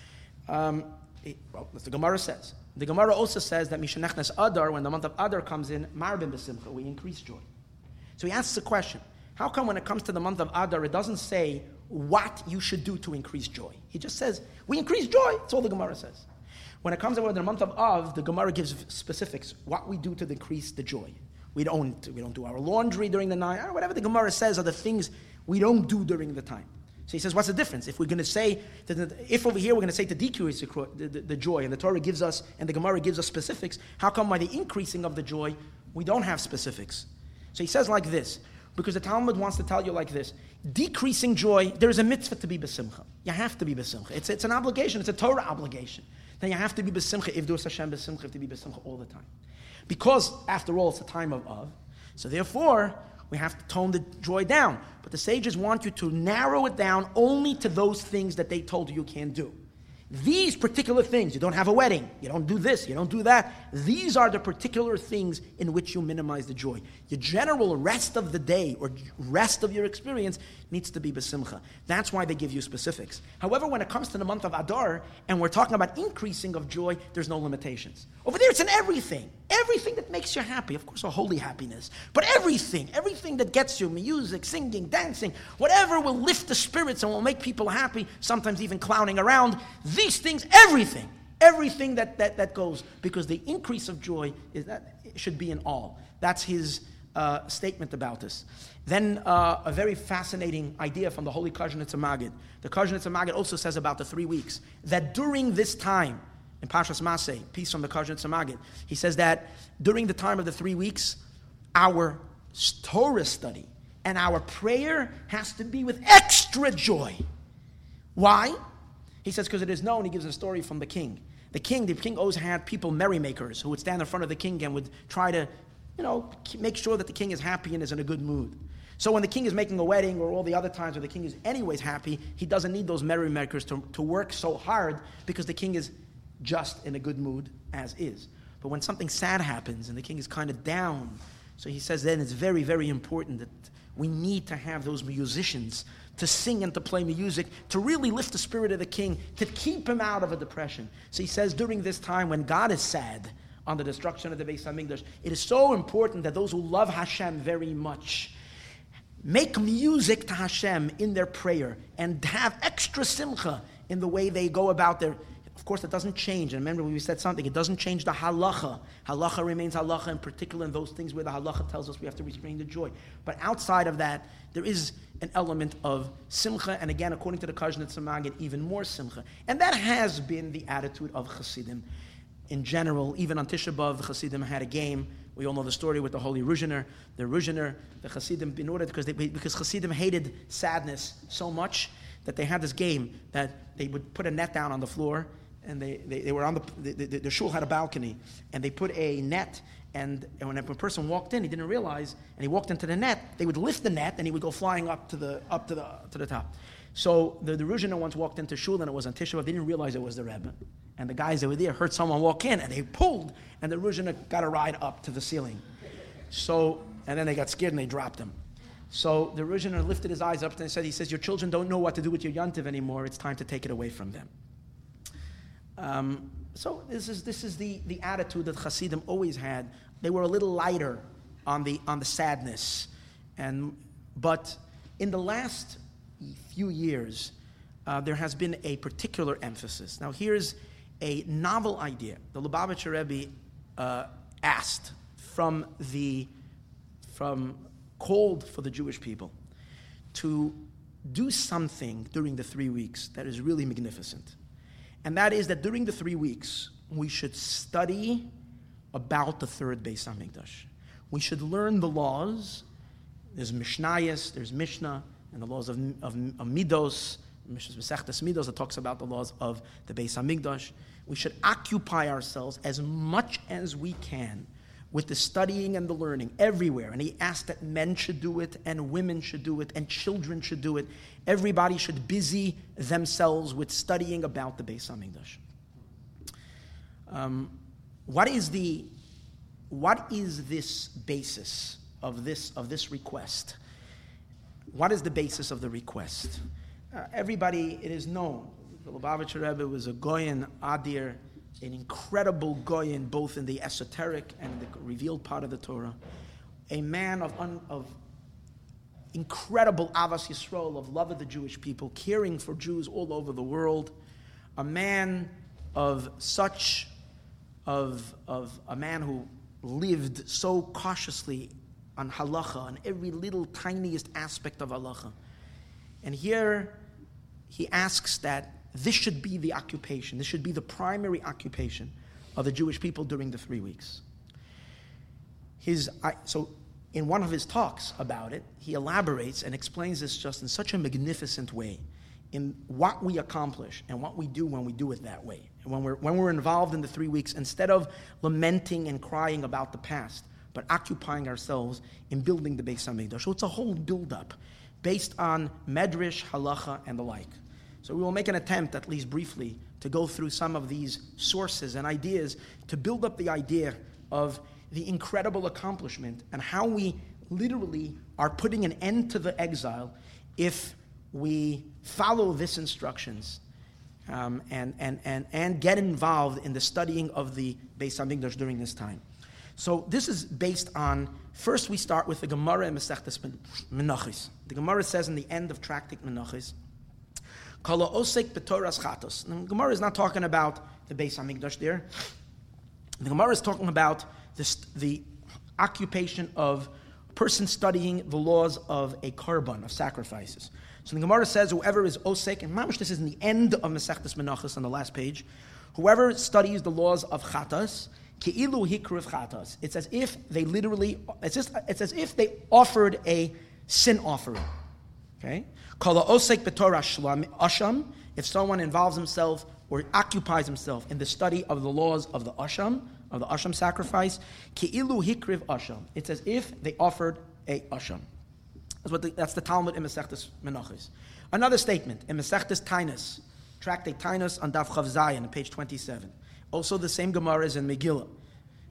Um, it, well, as the Gemara says. The Gemara also says that Mishanechnas Adar, when the month of Adar comes in, Marbin B'Simcha, we increase joy. So he asks the question, how come when it comes to the month of Adar, it doesn't say what you should do to increase joy? He just says, we increase joy. That's all the Gemara says. When it comes to the month of Av, the Gemara gives specifics, what we do to increase the joy. We don't, we don't do our laundry during the night, or whatever the Gemara says are the things we don't do during the time. So he says, what's the difference? If we're going to say, that, if over here we're going to say to decrease the, the, the joy, and the Torah gives us, and the Gemara gives us specifics, how come by the increasing of the joy, we don't have specifics? So he says like this, because the Talmud wants to tell you like this, decreasing joy, there is a mitzvah to be besimcha. You have to be besimcha. It's, it's an obligation, it's a Torah obligation. Then you have to be besimcha, if there's Hashem besimcha, you have to be besimcha all the time. Because, after all, it's a time of Av, so therefore, we have to tone the joy down. But the sages want you to narrow it down only to those things that they told you you can't do. These particular things, you don't have a wedding, you don't do this, you don't do that. These are the particular things in which you minimize the joy. Your general rest of the day or rest of your experience needs to be besimcha. That's why they give you specifics. However, when it comes to the month of Adar, and we're talking about increasing of joy, there's no limitations. Over there, it's in everything. Everything that makes you happy. Of course, a holy happiness. But everything, everything that gets you, music, singing, dancing, whatever will lift the spirits and will make people happy, sometimes even clowning around, these things, everything, everything that, that, that goes, because the increase of joy is that it should be in all. That's his uh, statement about this. Then uh, a very fascinating idea from the Holy Kazhnitzer Maggid. The Kazhnitzer Maggid also says about the three weeks, that during this time, in Parshas Maseh, piece from the Kazhnitzer Maggid, he says that during the time of the three weeks, our Torah study and our prayer has to be with extra joy. Why? He says, because it is known, he gives a story from the king. The king, the king always had people, merrymakers, who would stand in front of the king and would try to, you know, make sure that the king is happy and is in a good mood. So when the king is making a wedding or all the other times where the king is anyways happy, he doesn't need those merrymakers to, to work so hard because the king is just in a good mood as is. But when something sad happens and the king is kind of down, so he says then it's very, very important that we need to have those musicians to sing and to play music, to really lift the spirit of the king, to keep him out of a depression. So he says during this time when God is sad on the destruction of the Beis HaMikdash, it is so important that those who love Hashem very much make music to Hashem in their prayer and have extra simcha in the way they go about their... Of course, it doesn't change. And remember, when we said something, it doesn't change the halacha. Halacha remains halacha, in particular in those things where the halacha tells us we have to restrain the joy. But outside of that, there is an element of simcha, and again, according to the Kuznetz Maggid, even more simcha. And that has been the attitude of Chassidim in general. Even on Tisha B'Av, the Chassidim had a game. We all know the story with the holy Ruzhiner. The Ruzhiner, the Chassidim, in order because they, because Chassidim hated sadness so much that they had this game that they would put a net down on the floor. And they, they, they were on the, the, the, the shul had a balcony, and they put a net, and, and when a person walked in, he didn't realize, and he walked into the net, they would lift the net, and he would go flying up to the up to the to the top. So the, the Ruzhiner once walked into shul, and it was on Tisha B'Av. They didn't realize it was the Rebbe. And the guys that were there heard someone walk in, and they pulled, and the Ruzhiner got a ride up to the ceiling. So, and then they got scared, and they dropped him. So the Ruzhiner lifted his eyes up, and said, he says, your children don't know what to do with your yontiv anymore. It's time to take it away from them. Um, so this is this is the, the attitude that Hasidim always had. They were a little lighter on the on the sadness, and but in the last few years, uh, there has been a particular emphasis. Now here's a novel idea. The Lubavitcher Rebbe uh, asked from the from called for the Jewish people to do something during the three weeks that is really magnificent. And that is that during the three weeks, we should study about the third Beis HaMikdash. We should learn the laws. There's Mishnayos, there's Mishnah, and the laws of, of, of Midos, Mesechtes Midos, that talks about the laws of the Beis HaMikdash. We should occupy ourselves as much as we can with the studying and the learning everywhere. And he asked that men should do it, and women should do it, and children should do it. Everybody should busy themselves with studying about the Beis HaMikdash. Um, what is the, what is this basis of this of this request? What is the basis of the request? Uh, everybody, it is known. The Lubavitcher Rebbe was a Goyen Adir, an incredible Goyen, both in the esoteric and the revealed part of the Torah. A man of, un, of incredible Avas Yisrael, of love of the Jewish people, caring for Jews all over the world. A man of such, of, of a man who lived so cautiously on halacha, on every little tiniest aspect of halacha. And here he asks that this should be the occupation, this should be the primary occupation of the Jewish people during the three weeks. His, I, so in one of his talks about it, he elaborates and explains this just in such a magnificent way in what we accomplish and what we do when we do it that way. And when we're, when we're involved in the three weeks, instead of lamenting and crying about the past, but occupying ourselves in building the Beis HaMikdash. So it's a whole build-up based on medrash, halacha, and the like. So we will make an attempt, at least briefly, to go through some of these sources and ideas to build up the idea of the incredible accomplishment and how we literally are putting an end to the exile if we follow these instructions um, and, and, and, and get involved in the studying of the Beis HaMikdash during this time. So this is based on, first we start with the Gemara in Mesechtes Menachos. The Gemara says in the end of Tractate Menachos, Kala osek b'toras chatos. The Gemara is not talking about the Beis HaMikdash there. The Gemara is talking about this, the occupation of a person studying the laws of a korban, of sacrifices. So the Gemara says, whoever is osek, and mamash, this is in the end of Mesechtes Menachos on the last page, whoever studies the laws of chatas, Ke'ilu hikriv chatas. It's as if they literally, it's just, it's as if they offered a sin offering. Okay? Kala osek b'torah asham. If someone involves himself or occupies himself in the study of the laws of the asham, of the asham sacrifice, Ke'ilu hikriv asham. It's as if they offered a asham. That's what the, that's the Talmud in Mesechtes Menachos. Another statement in Mesechtes Tainus, Tractate Tainus on Daf Chav Zayin, on page twenty-seven. Also, the same Gemara is in Megillah.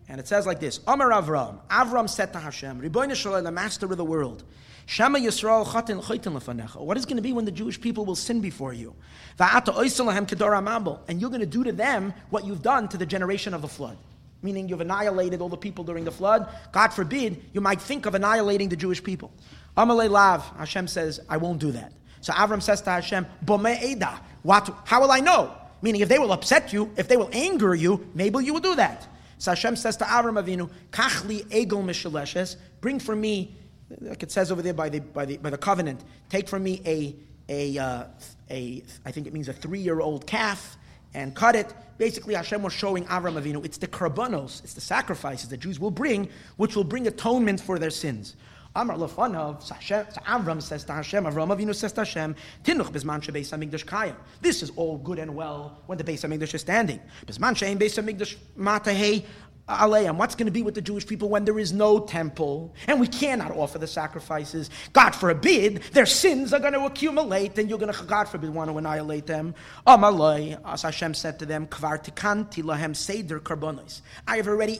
And it says like this, Amar Avram, Avram said to Hashem, Ribono Shel Olam, the master of the world, Shema Yisrael chatin chaytin lefanecha. What is going to be when the Jewish people will sin before you? Va'ata oisel lahem kedor hamabel. And you're going to do to them what you've done to the generation of the flood. Meaning you've annihilated all the people during the flood. God forbid, you might think of annihilating the Jewish people. Amalei lav, Hashem says, I won't do that. So Avram says to Hashem, Bomei eda. What? How will I know? Meaning if they will upset you, if they will anger you, maybe you will do that. So Hashem says to Avram Avinu, Kachli egel mishaleshes, bring for me, like it says over there by the by the by the covenant, take from me a a uh, a I think it means a three-year-old calf and cut it. Basically, Hashem was showing Avram Avinu, it's the karbanos, it's the sacrifices the Jews will bring, which will bring atonement for their sins. Amar lefanav, so Avram says to Hashem, Avram Avinu says to Hashem, Tinuch bisman shebeis hamikdash kayim. This is all good and well when the Beis Hamikdash is standing. Bisman she'ein Beis Hamikdash matahei aleim. What's going to be with the Jewish people when there is no temple and we cannot offer the sacrifices? God forbid their sins are going to accumulate and you're going to, God forbid, want to annihilate them. Amalei, as Hashem said to them, Kvar tikanti lahem seder karbonos. I have already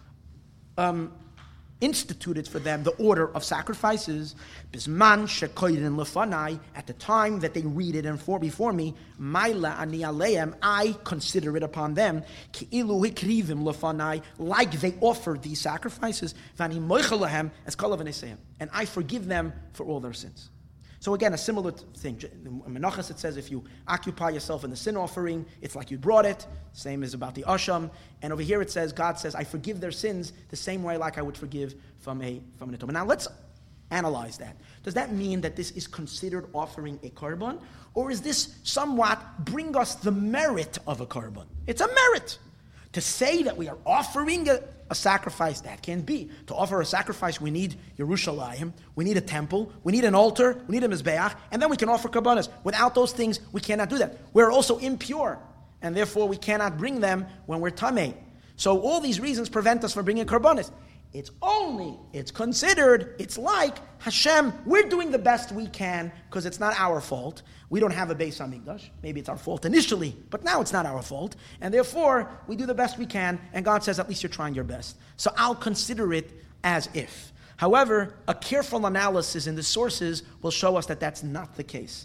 um, instituted for them the order of sacrifices. Bisman shekoyden lefanai, at the time that they read it and for before me, maila ani aleim, I consider it upon them, ki'ilu hikrivim lefanai, like they offered these sacrifices, vani moichel lahem as kol v'neseim, and I forgive them for all their sins. So again, a similar thing. In Menachos it says if you occupy yourself in the sin offering, it's like you brought it. Same is about the asham. And over here it says, God says, I forgive their sins the same way like I would forgive from a from an atonement. Now let's analyze that. Does that mean that this is considered offering a korban? Or is this somewhat bring us the merit of a korban? It's a merit. To say that we are offering a, a sacrifice, that can't be. To offer a sacrifice, we need Yerushalayim, we need a temple, we need an altar, we need a mizbeach, and then we can offer karbanos. Without those things, we cannot do that. We're also impure, and therefore we cannot bring them when we're tamei. So all these reasons prevent us from bringing karbanos. It's only, it's considered, it's like, Hashem, we're doing the best we can because it's not our fault. We don't have a Beis Hamikdash. Maybe it's our fault initially, but now it's not our fault. And therefore, we do the best we can, and God says, at least you're trying your best. So I'll consider it as if. However, a careful analysis in the sources will show us that that's not the case.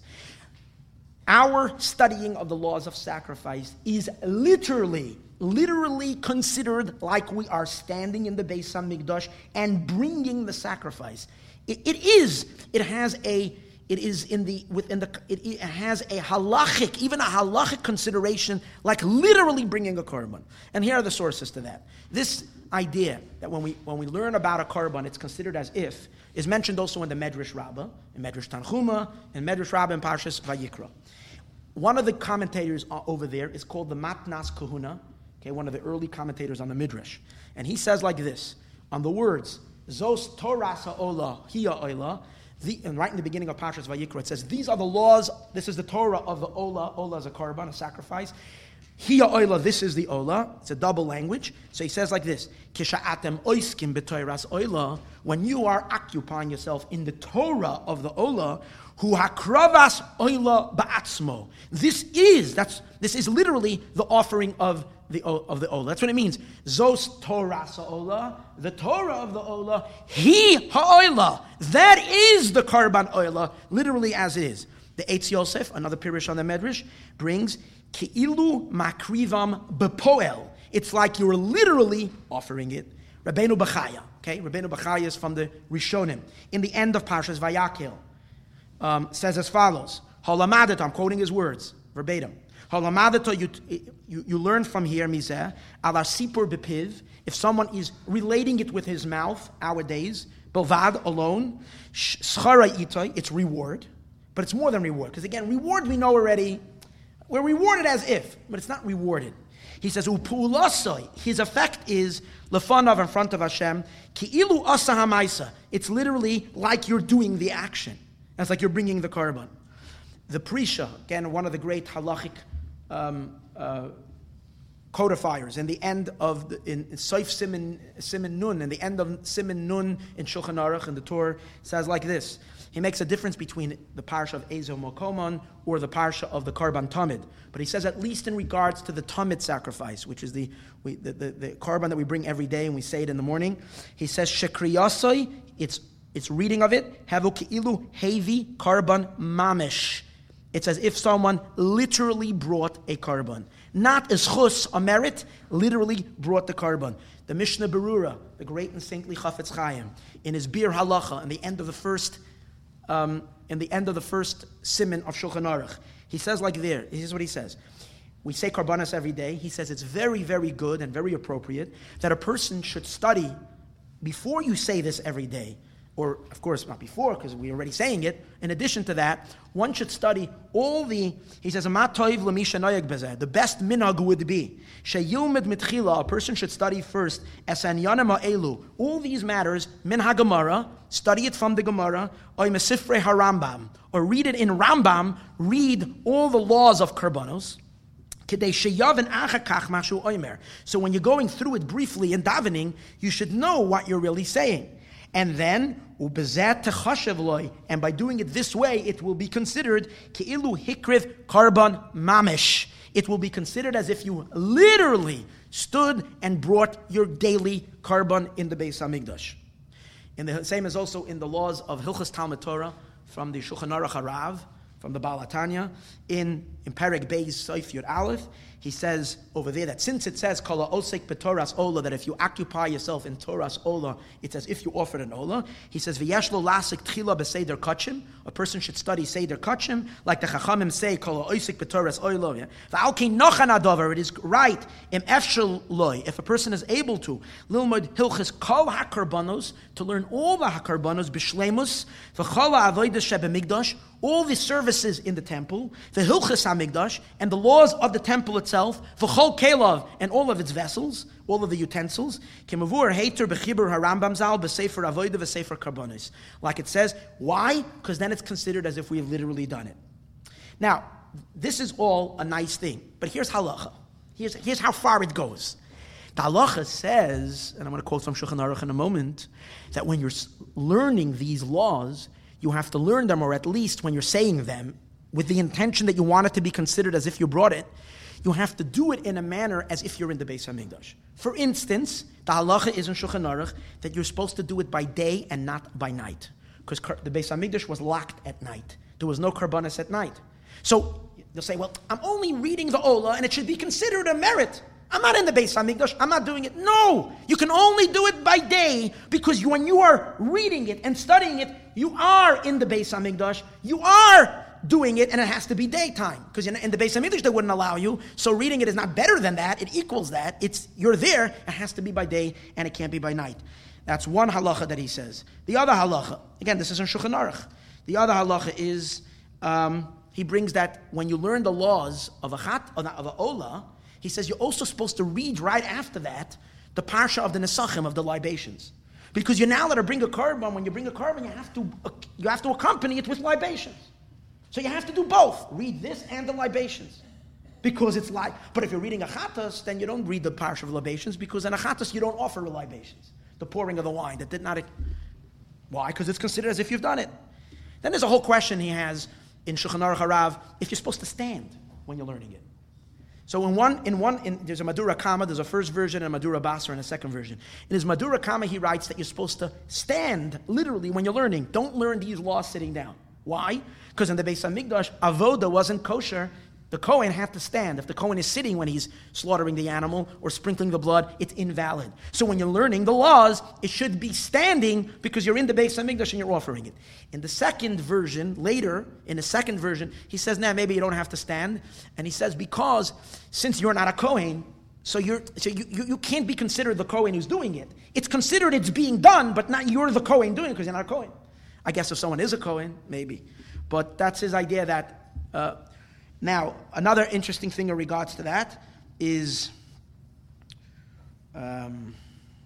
Our studying of the laws of sacrifice is literally literally considered like we are standing in the Beis Hamikdash and bringing the sacrifice. It, it is. It has a. It is in the within the. It, it has a halachic, even a halachic consideration, like literally bringing a korban. And here are the sources to that. This idea that when we when we learn about a korban, it's considered as if, is mentioned also in the Medrash Rabbah, in Medrash Tanchuma, in Medrash Rabbah, and Parshas Vayikra. One of the commentators over there is called the Matnas Kahuna. Okay, one of the early commentators on the Midrash. And he says like this, on the words, Zos Toras ha'olah, hiya olah, the, and right in the beginning of Parshas Vayikra, it says, these are the laws, this is the Torah of the olah. Olah is a korban, a sacrifice. Hiya olah, this is the olah. It's a double language. So he says like this, Kisha'atem oiskim b'toras olah, when you are occupying yourself in the Torah of the olah, Hu hakravas oila ba'atzmo. This is that's this is literally the offering of the of the olah. That's what it means. Zos Torah olah, the Torah of the olah. He ha'olah. That is the karban olah, literally as it is. The Eitz Yosef, another pirush on the Medrash, brings ki'ilu makrivam bepoel. It's like you're literally offering it. Rabbeinu Bachaya. Okay, Rabbeinu Bachaya is from the Rishonim. In the end of Parshas Vayakhel. Um, says as follows, Halamadata, I'm quoting his words, verbatim. Halamadata, you, you, you learn from here, Mizeh, ala sipur bepiv, if someone is relating it with his mouth, our days, belvad, alone, schara itay, it's reward, but it's more than reward, because again, reward we know already, we're rewarded as if, but it's not rewarded. He says, upulasai, his effect is, lefanav, in front of Hashem, ki'ilu asa hamaisa, it's literally like you're doing the action. It's like you're bringing the korban. The Prisha, again, one of the great halachic um, uh, codifiers, in the end of the, in, in Soif Siman Siman Nun, in the end of Siman Nun in Shulchan Aruch in the Torah, says like this: He makes a difference between the parsha of Ezo Mokomon or the parsha of the Karban Tamid. But he says at least in regards to the Tamid sacrifice, which is the, we, the, the, the Karban that we bring every day and we say it in the morning, he says, Shekriyasoi, it's, it's reading of it, Havu Ki'ilu Hevi Karban Mamish. It's as if someone literally brought a Karban. Not as chus, a merit, literally brought the Karban. The Mishnah Berurah, the great and saintly Chafetz Chaim, in his Bir Halacha, in the end of the first Um, in the end of the first siman of Shulchan Aruch, he says like there, here's what he says. We say karbanos every day. He says it's very, very good and very appropriate that a person should study before you say this every day. Or, of course, not before, because we're already saying it. In addition to that, one should study all the, he says, the best minhag would be, a person should study first, all these matters, min ha-Gemara, study it from the Gemara, or mesifrei ha-Rambam, or read it in Rambam, read all the laws of karbanos, so when you're going through it briefly in davening, you should know what you're really saying. And then, and by doing it this way, it will be considered Ke'ilu Hikriv Karban Mamish. It will be considered as if you literally stood and brought your daily Karban in the Beis HaMikdash. And the same is also in the laws of Hilchas Talmud Torah from the Shulchan Aruch Harav, from the Baal HaTanya, in, in Perek Beis Soif Yud Aleph. He says over there that since it says Kala Osek B'Toras Ola, that if you occupy yourself in Toras Ola, it's as if you offered an Ola. He says V'yashlo Lasik Tchila B'Seder Kachim. A person should study Seder Kachim, like the Chachamim say Kala Osek B'Toras Ola. V'alkei Nochan Adover. It is right Im Efshel Loi, if a person is able to Lilmod Hilchis Kol HaKarbanos, to learn all the HaKarbanos B'Shleimus V'Chala Avodas Shebemigdash, all the services in the temple, the Hilchis HaMikdash, and the laws of the temple itself, v'chol kelav, and all of its vessels, all of the utensils, kemavur heiter b'chibur harambam zal b'sefer avodah v'sefer karbonis. Like it says, why? Because then it's considered as if we have literally done it. Now, this is all a nice thing, but here's halacha. Here's, here's how far it goes. The halacha says, and I'm going to quote from Shulchan Aruch in a moment, that when you're learning these laws, you have to learn them, or at least when you're saying them, with the intention that you want it to be considered as if you brought it, you have to do it in a manner as if you're in the Beis HaMikdash. For instance, the halacha is in Shulchan Aruch that you're supposed to do it by day and not by night, because the Beis HaMikdash was locked at night. There was no karbanos at night. So they'll say, well, I'm only reading the Ola, and it should be considered a merit. I'm not in the Beis HaMikdash. I'm not doing it. No, you can only do it by day, because you, when you are reading it and studying it, you are in the Beis HaMikdash. You are doing it, and it has to be daytime, because in, in the Beis HaMikdash they wouldn't allow you. So reading it is not better than that; it equals that. It's you're there. It has to be by day, and it can't be by night. That's one halacha that he says. The other halacha, again, this is in Shulchan Aruch. The other halacha is um, he brings that when you learn the laws of a chat of a ola, he says you're also supposed to read right after that the parsha of the nesachim, of the libations. Because you're now allowed to bring a korban. When you bring a korban, you have to you have to accompany it with libations. So you have to do both. Read this and the libations. Because it's like, but if you're reading a chatas, then you don't read the parsha of libations, because in a chatas you don't offer libations. The pouring of the wine. That did not. Why? Because it's considered as if you've done it. Then there's a whole question he has in Shulchan Aruch Harav, if you're supposed to stand when you're learning it. So in one, in one, in, there's a Madura Kama, there's a first version, and a Madura Basra, and a second version. In his Madura Kama, he writes that you're supposed to stand, literally, when you're learning. Don't learn these laws sitting down. Why? Because in the Beis HaMikdash, avoda wasn't kosher. The Kohen had to stand. If the Kohen is sitting when he's slaughtering the animal or sprinkling the blood, it's invalid. So when you're learning the laws, it should be standing, because you're in the Beis HaMikdash and you're offering it. In the second version, later, in the second version, he says, nah, maybe you don't have to stand. And he says, because since you're not a Kohen, so you're so you, you, you can't be considered the Kohen who's doing it. It's considered it's being done, but not you're the Kohen doing it, because you're not a Kohen. I guess if someone is a Kohen, maybe. But that's his idea that... Uh, Now, another interesting thing in regards to that is um,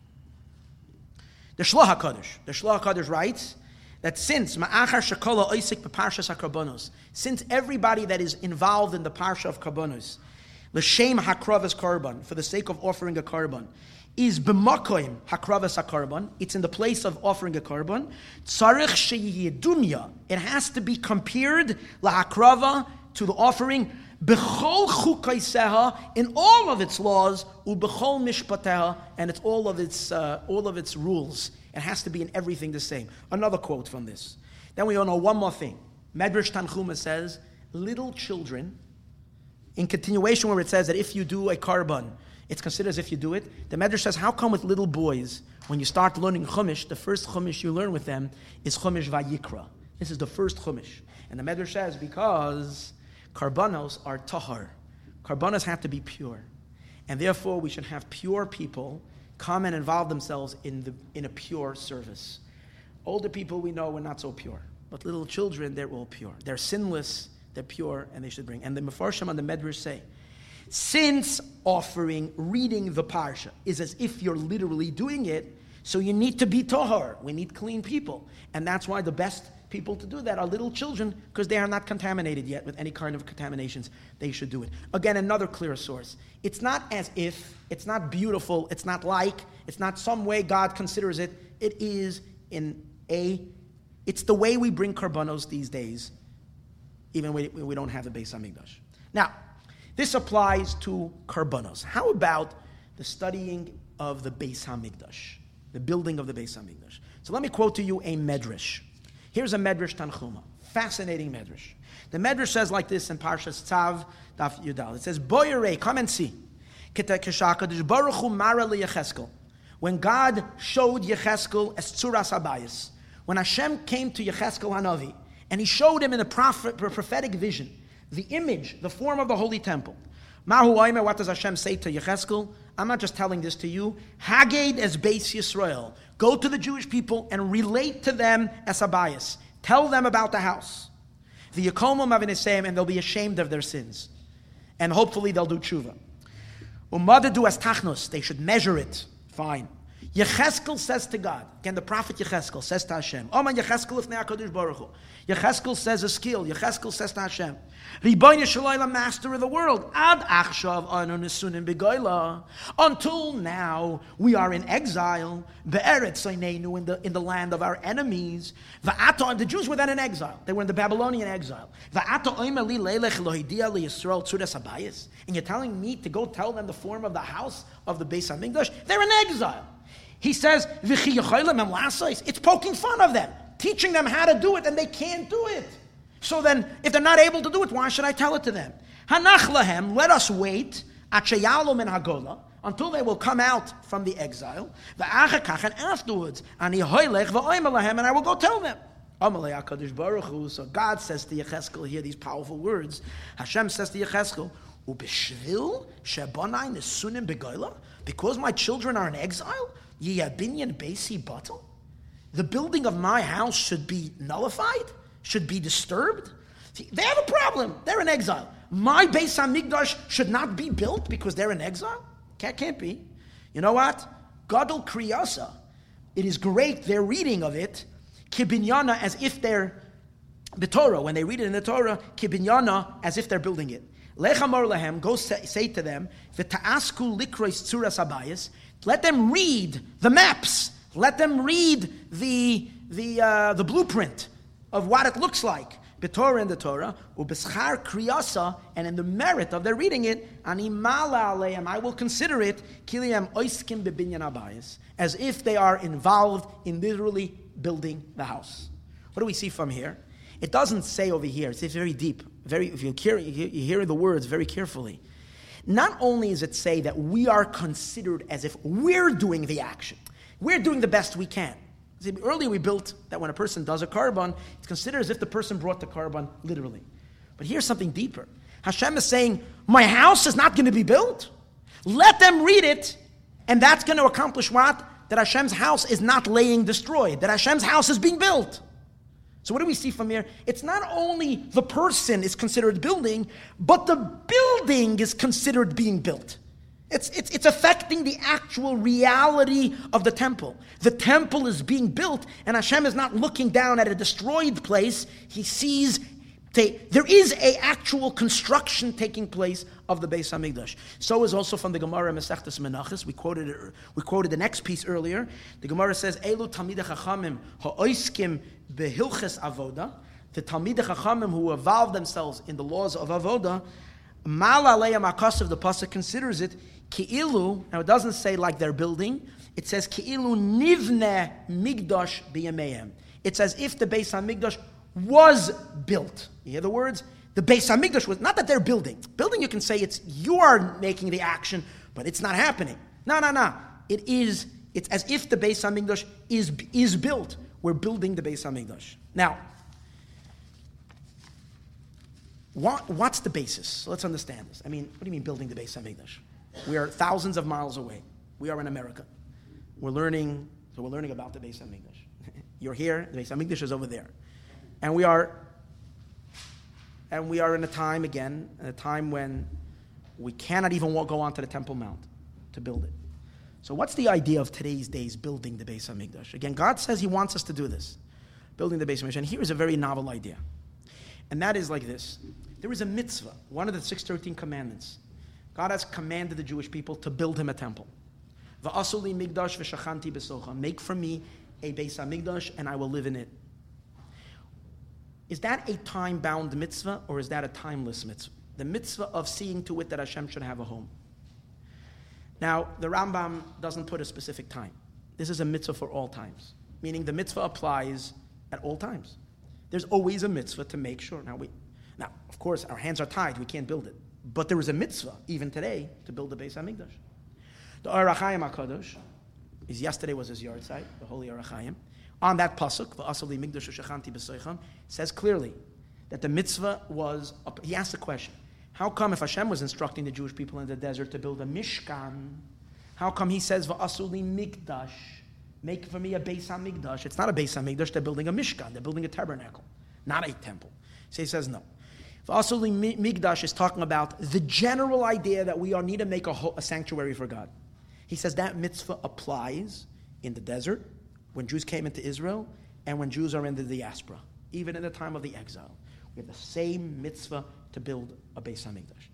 the Shloah HaKadosh. The Shloah HaKadosh writes that since Ma'achar Shekola Oisik B'Parshas HaKarbonos, since everybody that is involved in the Parsha of Karbonos, L'Shem HaKravas Karban, for the sake of offering a Karban, is b'makoim hakravas hakarban. It's in the place of offering a karban. Tzarich sheyidunya. It has to be compared lahakrava to the offering b'chol chukaiseha in all of its laws u'b'chol mishpateha and it's all of its uh, all of its rules. It has to be in everything the same. Another quote from this. Then we all know one more thing. Medrash Tanchuma says, little children, in continuation where it says that if you do a karban, it's considered as if you do it. The Medrash says, how come with little boys, when you start learning Chumash, the first Chumash you learn with them is Chumash Vayikra. This is the first Chumash. And the Medrash says, because karbanos are tahar. Karbanos have to be pure. And therefore we should have pure people come and involve themselves in the in a pure service. Older people we know are not so pure. But little children, they're all pure. They're sinless, they're pure, and they should bring. And the Mefarshim and the Medrash say, since offering, reading the Parsha is as if you're literally doing it, so you need to be tahar. We need clean people. And that's why the best people to do that are little children, because they are not contaminated yet with any kind of contaminations. They should do it. Again, another clear source. It's not as if, it's not beautiful, it's not like, it's not some way God considers it. It is in a, it's the way we bring karbanos these days, even when we don't have the Beis Hamikdash. Now, this applies to karbanos. How about the studying of the Beis Hamikdash, the building of the Beis Hamikdash? So let me quote to you a medrash. Here's a medrash Tanchuma, fascinating medrash. The medrash says like this in Parshas Tzav, Daf Yudal. It says, Boyerei, come and see. When God showed Yecheskel as Tzuras Habayis, when Hashem came to Yecheskel Hanavi, and he showed him in a prophet, prophetic vision, the image, the form of the Holy Temple. Mahu Oimer, what does Hashem say to Yecheskel? I'm not just telling this to you. Haged as Beis Yisrael. Go to the Jewish people and relate to them as Habayis. Tell them about the house. The Yakomim Avinisayim, and they'll be ashamed of their sins. And hopefully they'll do tshuva. Umada do as tachnus, they should measure it. Fine. Yecheskel says to God, again the prophet Yecheskel says to Hashem, Oman Yecheskel ifnei HaKadosh Baruch Hu. Yecheskel says a skill, Yecheskel says to Hashem, Ribono Shel Olam, master of the world, Ad achshav anu nesunim b'goyla. Until now we are in exile, Be'eretz Eineinu, in the in the land of our enemies. Va'ata, the Jews were then in exile. They were in the Babylonian exile. Va'ata oimer li leilech lo hidia li Yisrael tzuras habayis. And you're telling me to go tell them the form of the house of the Beis Hamikdash? They're in exile. He says, it's poking fun of them, teaching them how to do it, and they can't do it. So then, if they're not able to do it, why should I tell it to them? Hanach lahem, let us wait, until they will come out from the exile, and afterwards, and I will go tell them. So God says to Yecheskel here these powerful words. Hashem says to Yecheskel, because my children are in exile, the building of my house should be nullified, should be disturbed. See, they have a problem. They're in exile. My Beis Hamikdash should not be built because they're in exile? Can't, can't be. You know what? Gadol Kriyasa. It is great, their reading of it, kibinyana, as if they're the Torah. When they read it in the Torah, kibinyana, as if they're building it. Lechamor lahem, go say, say to them, v'ta'asku likrois tzuras habayis. Let them read the maps. Let them read the the uh, the blueprint of what it looks like. B'Torah in the Torah, u'b'schar kriyasa, and in the merit of their reading it, ani mala aleim, I will consider it kiliyam oiskim bebinyan habayis, as if they are involved in literally building the house. What do we see from here? It doesn't say over here. It's very deep. Very, if you hear, you hear the words very carefully. Not only does it say that we are considered as if we're doing the action, we're doing the best we can. See, earlier we built that when a person does a karban, it's considered as if the person brought the karban literally. But here's something deeper. Hashem is saying, my house is not going to be built. Let them read it, and that's going to accomplish what? That Hashem's house is not laying destroyed, that Hashem's house is being built. So what do we see from here? It's not only the person is considered building, but the building is considered being built. It's, it's, it's affecting the actual reality of the temple. The temple is being built, and Hashem is not looking down at a destroyed place. He sees to, there is a actual construction taking place of the Beis Hamikdash. So is also from the Gemara Masechtas Menachos. We quoted it, we quoted the next piece earlier. The Gemara says, "Elu Talmidei Chachamim ha'oiskim behilches avoda." The Talmidei Chachamim who evolved themselves in the laws of avoda, Mal Aleim Akasav, the pasuk considers it ki'ilu. Now it doesn't say like they're building. It says ki'ilu nivne migdash biyameim. It's as if the Beis Hamikdash was built. You hear the words? The Beis Hamikdash was, not that they're building. Building, you can say it's, you are making the action, but it's not happening. No, no, no. It is, it's as if the Beis Hamikdash is, is built. We're building the Beis Hamikdash. Now, what, what's the basis? So let's understand this. I mean, what do you mean building the Beis Hamikdash? We are thousands of miles away. We are in America. We're learning, so we're learning about the Beis Hamikdash. You're here, the Beis Hamikdash is over there. And we are, and we are in a time again, a time when we cannot even walk, go onto the Temple Mount to build it. So what's the idea of today's days building the Beis Hamikdash? Again, God says He wants us to do this, building the Beis Hamikdash. And here is a very novel idea, and that is like this: there is a mitzvah, one of the six thirteen commandments. God has commanded the Jewish people to build Him a temple. V'asu li migdash v'shachanti b'socha. Make for me a Beis Hamikdash, and I will live in it. Is that a time-bound mitzvah, or is that a timeless mitzvah? The mitzvah of seeing to it that Hashem should have a home. Now, the Rambam doesn't put a specific time. This is a mitzvah for all times, meaning the mitzvah applies at all times. There's always a mitzvah to make sure. Now, we, now, of course, our hands are tied. We can't build it. But there is a mitzvah, even today, to build the Beis Hamikdash. The Or HaChaim HaKadosh, is yesterday was his yard site, the Holy Or HaChaim. On that pasuk, v'asali migdash shachanti b'soicham, says clearly that the mitzvah was. He asked the question: how come if Hashem was instructing the Jewish people in the desert to build a mishkan, how come He says v'asali migdash, make for me a Beis Hamikdash? It's not a Beis Hamikdash. They're building a mishkan. They're building a tabernacle, not a temple. So he says no. V'asali migdash is talking about the general idea that we are need to make a, a sanctuary for God. He says that mitzvah applies in the desert, when Jews came into Israel, and when Jews are in the diaspora, even in the time of the exile. We have the same mitzvah to build a Beis Hamikdash.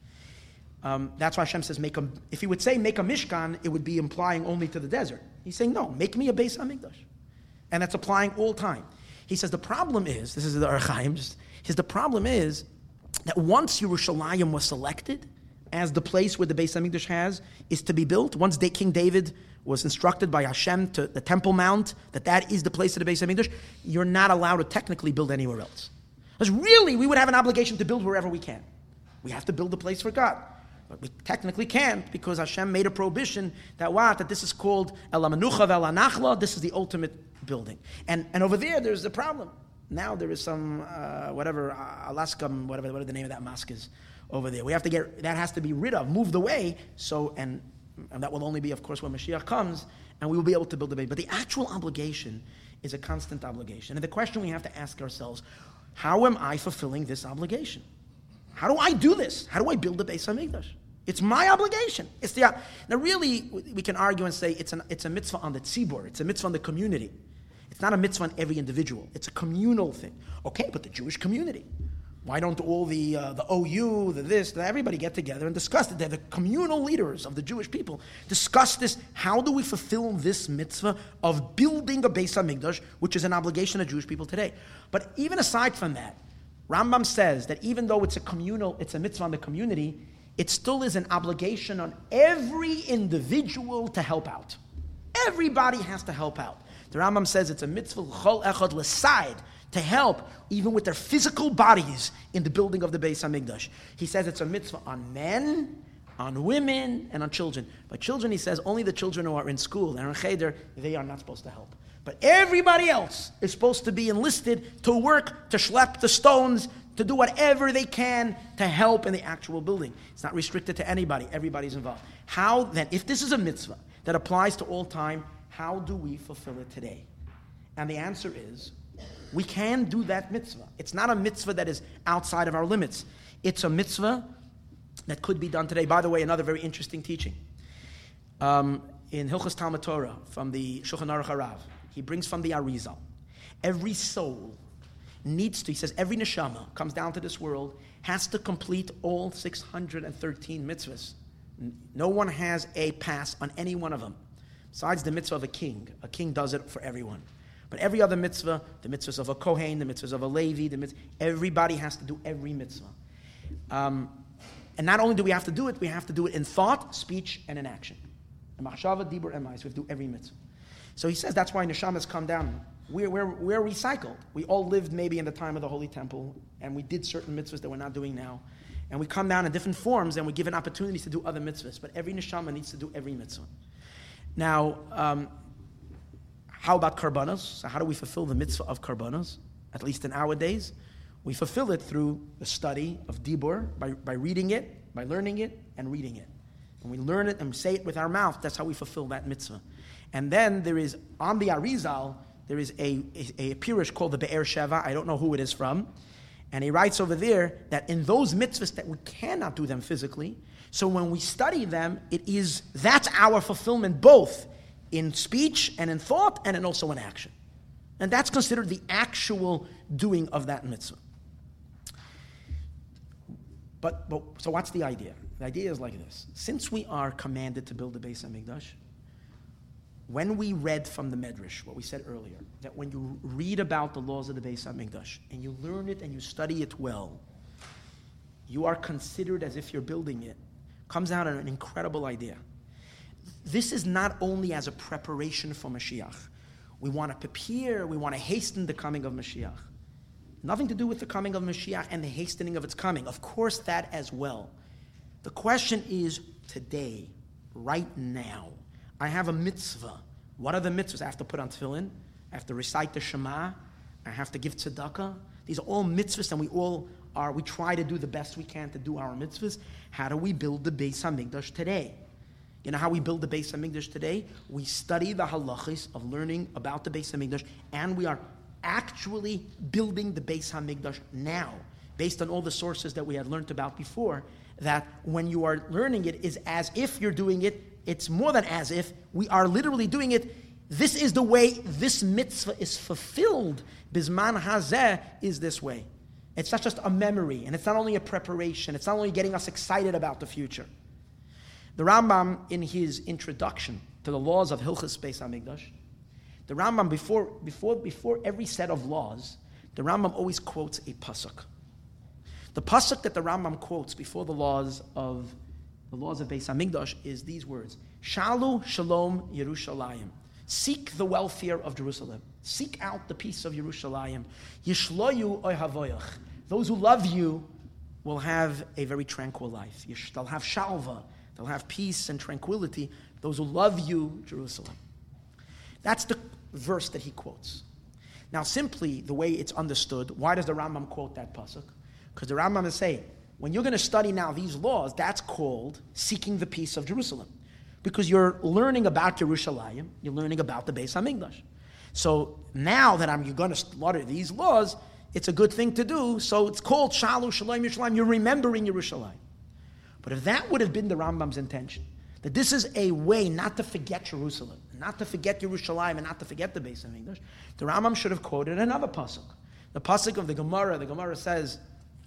Um, that's why Hashem says, make a, if He would say make a Mishkan, it would be implying only to the desert. He's saying, no, make me a Beis Hamikdash. And that's applying all time. He says the problem is, this is the Or HaChaim, just, he says the problem is that once Yerushalayim was selected as the place where the Beis Hamikdash has, is to be built, once King David was instructed by Hashem to the Temple Mount, that that is the place of the Beis Hamikdash, you're not allowed to technically build anywhere else. Because really, we would have an obligation to build wherever we can. We have to build a place for God. But we technically can't, because Hashem made a prohibition that what? That this is called El HaMenucha Ve'el HaNachla, this is the ultimate building. And and over there, there's a problem. Now there is some, uh, whatever, uh, Alaska, whatever, whatever the name of that mosque is over there. We have to get, that has to be rid of, moved away, so, and And that will only be, of course, when Mashiach comes, and we will be able to build a base. But the actual obligation is a constant obligation. And the question we have to ask ourselves, how am I fulfilling this obligation? How do I do this? How do I build a Beis Hamikdash? It's my obligation. It's the Now really, we can argue and say it's, an, it's a mitzvah on the tzibur. It's a mitzvah on the community. It's not a mitzvah on every individual. It's a communal thing. Okay, but the Jewish community. Why don't all the uh, the O U, the this, the, everybody get together and discuss it? They're the communal leaders of the Jewish people. Discuss this. How do we fulfill this mitzvah of building a Beis Hamikdash, which is an obligation of Jewish people today? But even aside from that, Rambam says that even though it's a communal, it's a mitzvah on the community, it still is an obligation on every individual to help out. Everybody has to help out. The Rambam says it's a mitzvah l'chol echad l'sayid, to help, even with their physical bodies, in the building of the Beis Hamikdash. He says it's a mitzvah on men, on women, and on children. But children, he says, only the children who are in school and in cheder, they are not supposed to help. But everybody else is supposed to be enlisted to work, to schlep the stones, to do whatever they can to help in the actual building. It's not restricted to anybody. Everybody's involved. How then, if this is a mitzvah that applies to all time, how do we fulfill it today? And the answer is, we can do that mitzvah. It's not a mitzvah that is outside of our limits. It's a mitzvah that could be done today. By the way, another very interesting teaching. Um, in Hilchos Talmud Torah, from the Shulchan Aruch Harav, he brings from the Arizal. Every soul needs to, he says, every neshama comes down to this world, has to complete all six hundred thirteen mitzvahs. No one has a pass on any one of them. Besides the mitzvah of a king. A king does it for everyone. But every other mitzvah, the mitzvahs of a Kohen, the mitzvahs of a Levi, the mitzvah, everybody has to do every mitzvah. Um, and not only do we have to do it, we have to do it in thought, speech, and in action. Machshava, dibur, and ma'is. We have to do every mitzvah. So he says that's why neshamas come down. We're, we're, we're recycled. We all lived maybe in the time of the Holy Temple, and we did certain mitzvahs that we're not doing now. And we come down in different forms, and we're given opportunities to do other mitzvahs. But every neshama needs to do every mitzvah. Now, um, how about karbanos? So how do we fulfill the mitzvah of karbanos? At least in our days, we fulfill it through the study of dibur, by, by reading it, by learning it, and reading it. When we learn it and say it with our mouth, that's how we fulfill that mitzvah. And then there is, on the Arizal, there is a, a, a pirush called the Be'er Sheva. I don't know who it is from. And he writes over there that in those mitzvahs that we cannot do them physically, so when we study them, it is, that's our fulfillment both in speech and in thought and in also in action. And that's considered the actual doing of that mitzvah. But, but so what's the idea? The idea is like this. Since we are commanded to build the Beis HaMikdash, when we read from the Medrash, what we said earlier, that when you read about the laws of the Beis HaMikdash and you learn it and you study it well, you are considered as if you're building it. Comes out an incredible idea. This is not only as a preparation for Mashiach. We want to prepare, we want to hasten the coming of Mashiach. Nothing to do with the coming of Mashiach and the hastening of its coming. Of course, that as well. The question is today, right now. I have a mitzvah. What are the mitzvahs? I have to put on tefillin. I have to recite the Shema. I have to give tzedakah. These are all mitzvahs, and we all are, we try to do the best we can to do our mitzvahs. How do we build the Beis HaMikdash today? You know how we build the Beis HaMikdash today? We study the halachis of learning about the Beis HaMikdash, and we are actually building the Beis HaMikdash now, based on all the sources that we had learned about before, that when you are learning it is as if you're doing it. It's more than as if. We are literally doing it. This is the way this mitzvah is fulfilled. Bizman hazeh is this way. It's not just a memory, and it's not only a preparation. It's not only getting us excited about the future. The Rambam, in his introduction to the laws of Hilchos Beis HaMikdash, the Rambam, before, before, before every set of laws, the Rambam always quotes a pasuk. The pasuk that the Rambam quotes before the laws of the laws of Beis HaMikdash is these words: Shalu Shalom Yerushalayim. Seek the welfare of Jerusalem. Seek out the peace of Yerushalayim. Yishloyu Oyhavoyach. Those who love you will have a very tranquil life. They'll have shalva. They'll have peace and tranquility. Those who love you, Jerusalem. That's the verse that he quotes. Now, simply the way it's understood, why does the Rambam quote that pasuk? Because the Rambam is saying, when you're going to study now these laws, that's called seeking the peace of Jerusalem. Because you're learning about Yerushalayim, you're learning about the Beis HaMikdash. So now that I'm, you're going to study these laws, it's a good thing to do, so it's called Shalu Shalom Yerushalayim, you're remembering Yerushalayim. But if that would have been the Rambam's intention, that this is a way not to forget Jerusalem, not to forget Yerushalayim, and not to forget the Beis HaMikdash, the Rambam should have quoted another pasuk. The pasuk of the Gemara, the Gemara says,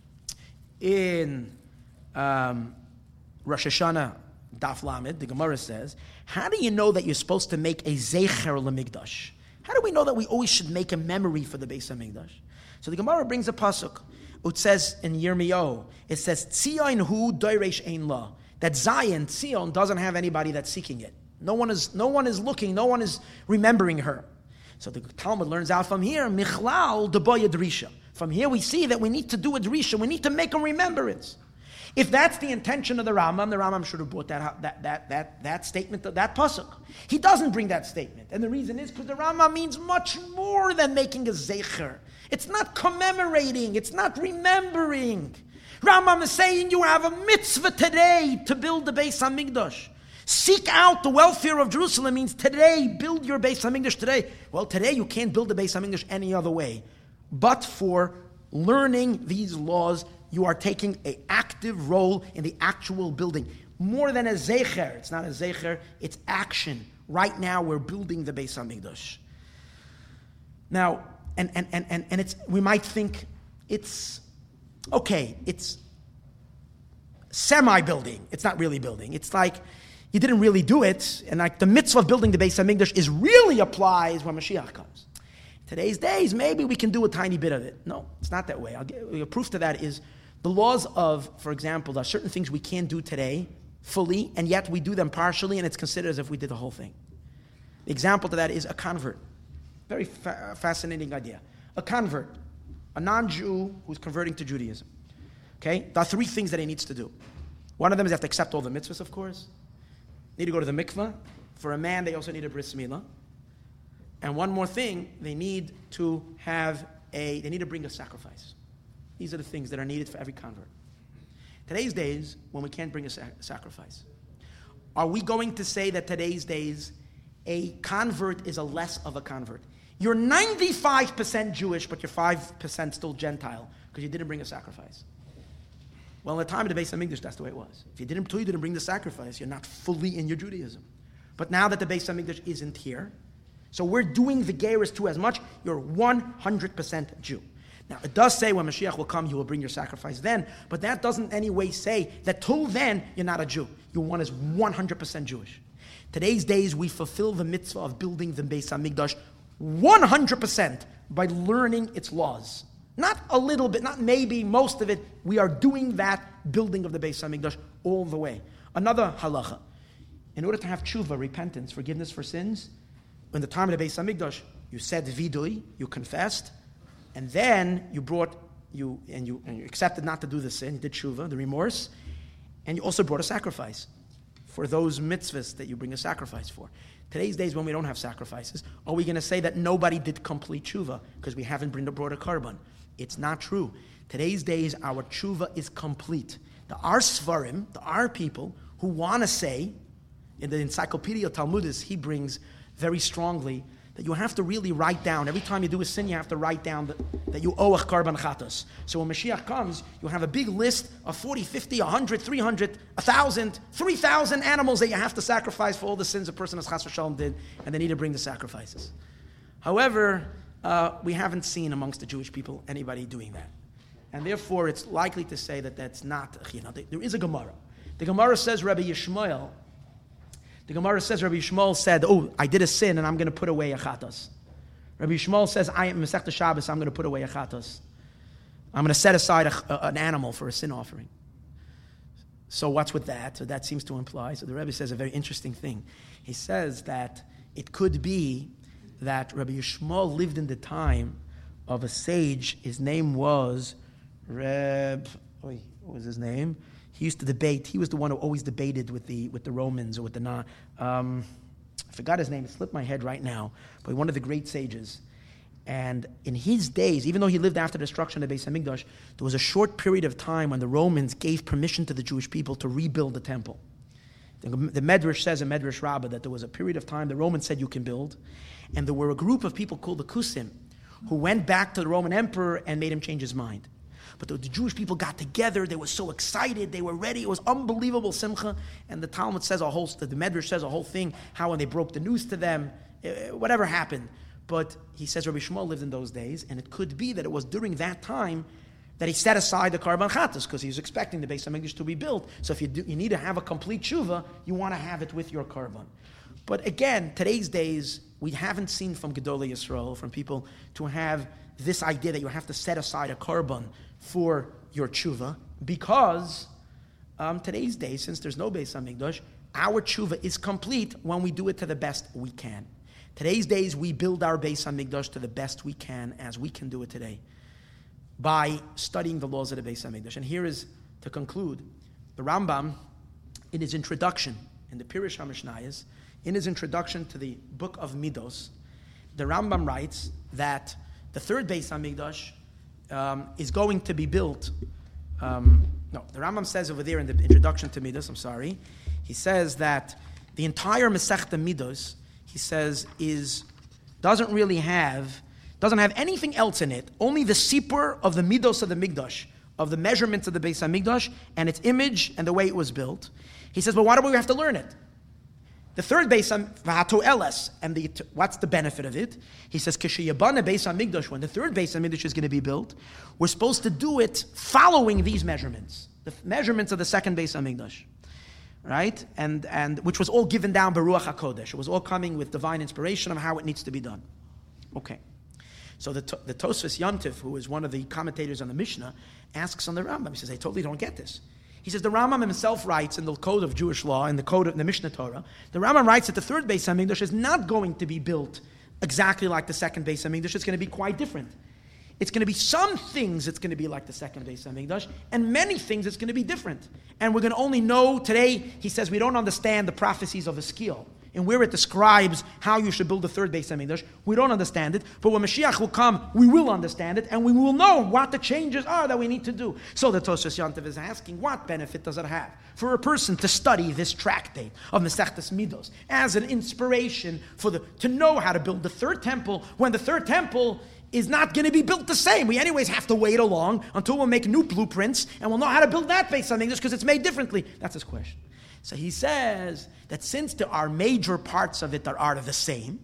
in um, Rosh Hashanah, Daf Lamed, the Gemara says, how do you know that you're supposed to make a Zecher LeMikdash? How do we know that we always should make a memory for the Beis HaMikdash? So the Gemara brings a pasuk. It says in Yirmiyahu, it says, Tzion hu doiresh ein la. That Zion, Tzion, doesn't have anybody that's seeking it. No one is, no one is looking, no one is remembering her. So the Talmud learns out from here, Michlal deboya drisha. From here we see that we need to do a drisha, we need to make a remembrance. If that's the intention of the Rambam, the Rambam should have brought that that that that, that statement, that pasuk. He doesn't bring that statement. And the reason is because the Rambam means much more than making a zecher. It's not commemorating, it's not remembering. Rambam is saying you have a mitzvah today to build the Beis HaMikdash. Seek out the welfare of Jerusalem means today, build your Beis HaMikdash today. Well, today you can't build the Beis HaMikdash any other way. But for learning these laws, you are taking an active role in the actual building. More than a zecher. It's not a zecher, it's action. Right now we're building the Beis HaMikdash. Now, and, and, and, and, and it's, we might think it's, okay, it's semi-building. It's not really building. It's like you didn't really do it, and like the mitzvah of building the Beis HaMikdash is really applies when Mashiach comes. Today's days, maybe we can do a tiny bit of it. No, it's not that way. I'll give you a proof to that is the laws of, for example, there are certain things we can't do today fully, and yet we do them partially, and it's considered as if we did the whole thing. The example to that is a convert. Very fa- fascinating idea. A convert, a non-Jew who's converting to Judaism. Okay? There are three things that he needs to do. One of them is they have to accept all the mitzvahs, of course. They need to go to the mikveh. For a man, they also need a bris milah. And one more thing, they need to have a, they need to bring a sacrifice. These are the things that are needed for every convert. Today's days, when we can't bring a sac- sacrifice, are we going to say that today's days, a convert is a less of a convert? You're ninety-five percent Jewish, but you're five percent still Gentile, because you didn't bring a sacrifice. Well, in the time of the Beis HaMikdash, that's the way it was. If you didn't, until you didn't bring the sacrifice, you're not fully in your Judaism. But now that the Beis HaMikdash isn't here, so we're doing the Geras too as much, you're one hundred percent Jew. Now, it does say when Mashiach will come, you will bring your sacrifice then, but that doesn't in any way say that till then, you're not a Jew. Your one is one hundred percent Jewish. Today's days, we fulfill the mitzvah of building the Beis HaMikdash one hundred percent by learning its laws. Not a little bit, not maybe, most of it. We are doing that building of the Beis HaMikdash all the way. Another halacha. In order to have tshuva, repentance, forgiveness for sins, in the time of the Beis HaMikdash, you said vidui, you confessed, and then you brought, you and you and you accepted not to do the sin, you did tshuva, the remorse, and you also brought a sacrifice for those mitzvahs that you bring a sacrifice for. Today's days when we don't have sacrifices, are we going to say that nobody did complete tshuva because we haven't brought a korban? It's not true. Today's days, our tshuva is complete. The our svarim, the our people who want to say, in the Encyclopedia Talmudis, he brings very strongly that you have to really write down, every time you do a sin, you have to write down that, that you owe a korban chatos. So when Mashiach comes, you have a big list of forty, fifty, one hundred, three hundred, one thousand, three thousand animals that you have to sacrifice for all the sins a person as chas v'shalom did, and they need to bring the sacrifices. However, uh, we haven't seen amongst the Jewish people anybody doing that. And therefore, it's likely to say that that's not, you know, there is a Gemara. The Gemara says Rabbi Yishmael, The Gemara says Rabbi Yishmael said, oh, I did a sin and I'm going to put away a chatos. Rabbi Yishmael says, I am Masechta Shabbos, I'm going to put away a chatos. I'm going to set aside a, a, an animal for a sin offering. So what's with that? So that seems to imply, so the Rebbe says a very interesting thing. He says that it could be that Rabbi Yishmael lived in the time of a sage. His name was Reb, oh, what was his name? He used to debate. He was the one who always debated with the with the Romans or with the non. Um, I forgot his name. It slipped my head right now. But one of the great sages. And in his days, even though he lived after the destruction of the Beis HaMikdash, there was a short period of time when the Romans gave permission to the Jewish people to rebuild the temple. The, the Medrash says in Medrash Rabbah that there was a period of time the Romans said you can build, and there were a group of people called the Kusim who went back to the Roman emperor and made him change his mind. But the, the Jewish people got together. They were so excited. They were ready. It was unbelievable simcha. And the Talmud says a whole, the Medrash says a whole thing, how when they broke the news to them, uh, whatever happened. But he says Rabbi Shmuel lived in those days, and it could be that it was during that time that he set aside the korban chatas because he was expecting the Beis HaMikdash to be built. So if you do, you need to have a complete tshuva, you want to have it with your korban. But again, today's days, we haven't seen from Gedolei Yisrael, from people, to have this idea that you have to set aside a korban for your tshuva, because um, today's days, since there's no Beis HaMikdash, our tshuva is complete when we do it to the best we can. Today's days, we build our Beis HaMikdash to the best we can, as we can do it today, by studying the laws of the Beis HaMikdash. And here is, to conclude, the Rambam, in his introduction, in the Pirush HaMishnayos, in his introduction to the book of Midos, the Rambam writes that the third Beis HaMikdash um, is going to be built. Um, no, the Rambam says over there in the introduction to Midos, I'm sorry, he says that the entire Masechta Midos, he says, is doesn't really have, doesn't have anything else in it, only the sipur of the Midos of the Mikdash, of the measurements of the Beis HaMikdash, and its image and the way it was built. He says, but why do we have to learn it? the third Beis Hamikdash, and the what's the benefit of it? He says, Kishiyabana Beis Hamikdash, when the third Beis Hamikdash is going to be built, we're supposed to do it following these measurements, the measurements of the second Beis Hamikdash, right? And and which was all given down by Ruach HaKodesh. It was all coming with divine inspiration of how it needs to be done. Okay. So the, the Tosfos Yontif, who is one of the commentators on the Mishnah, asks on the Rambam. He says, I totally don't get this. He says, the Rambam himself writes in the code of Jewish law, in the code of the Mishnah Torah, the Rambam writes that the third Beis Hamikdash is not going to be built exactly like the second Beis Hamikdash. It's going to be quite different. It's going to be some things it's going to be like the second Beis Hamikdash, and many things it's going to be different. And we're going to only know today, he says, we don't understand the prophecies of Ezekiel, and where it describes how you should build the third Beis Hamikdash. We don't understand it, but when Mashiach will come, we will understand it, and we will know what the changes are that we need to do. So the Tosfos Yontif is asking, what benefit does it have for a person to study this tractate of Masechtas Midos as an inspiration for the to know how to build the third temple, when the third temple is not going to be built the same. We anyways have to wait along until we'll make new blueprints, and we'll know how to build that Beis Hamikdash because it's made differently. That's his question. So he says that since there are major parts of it that are the same,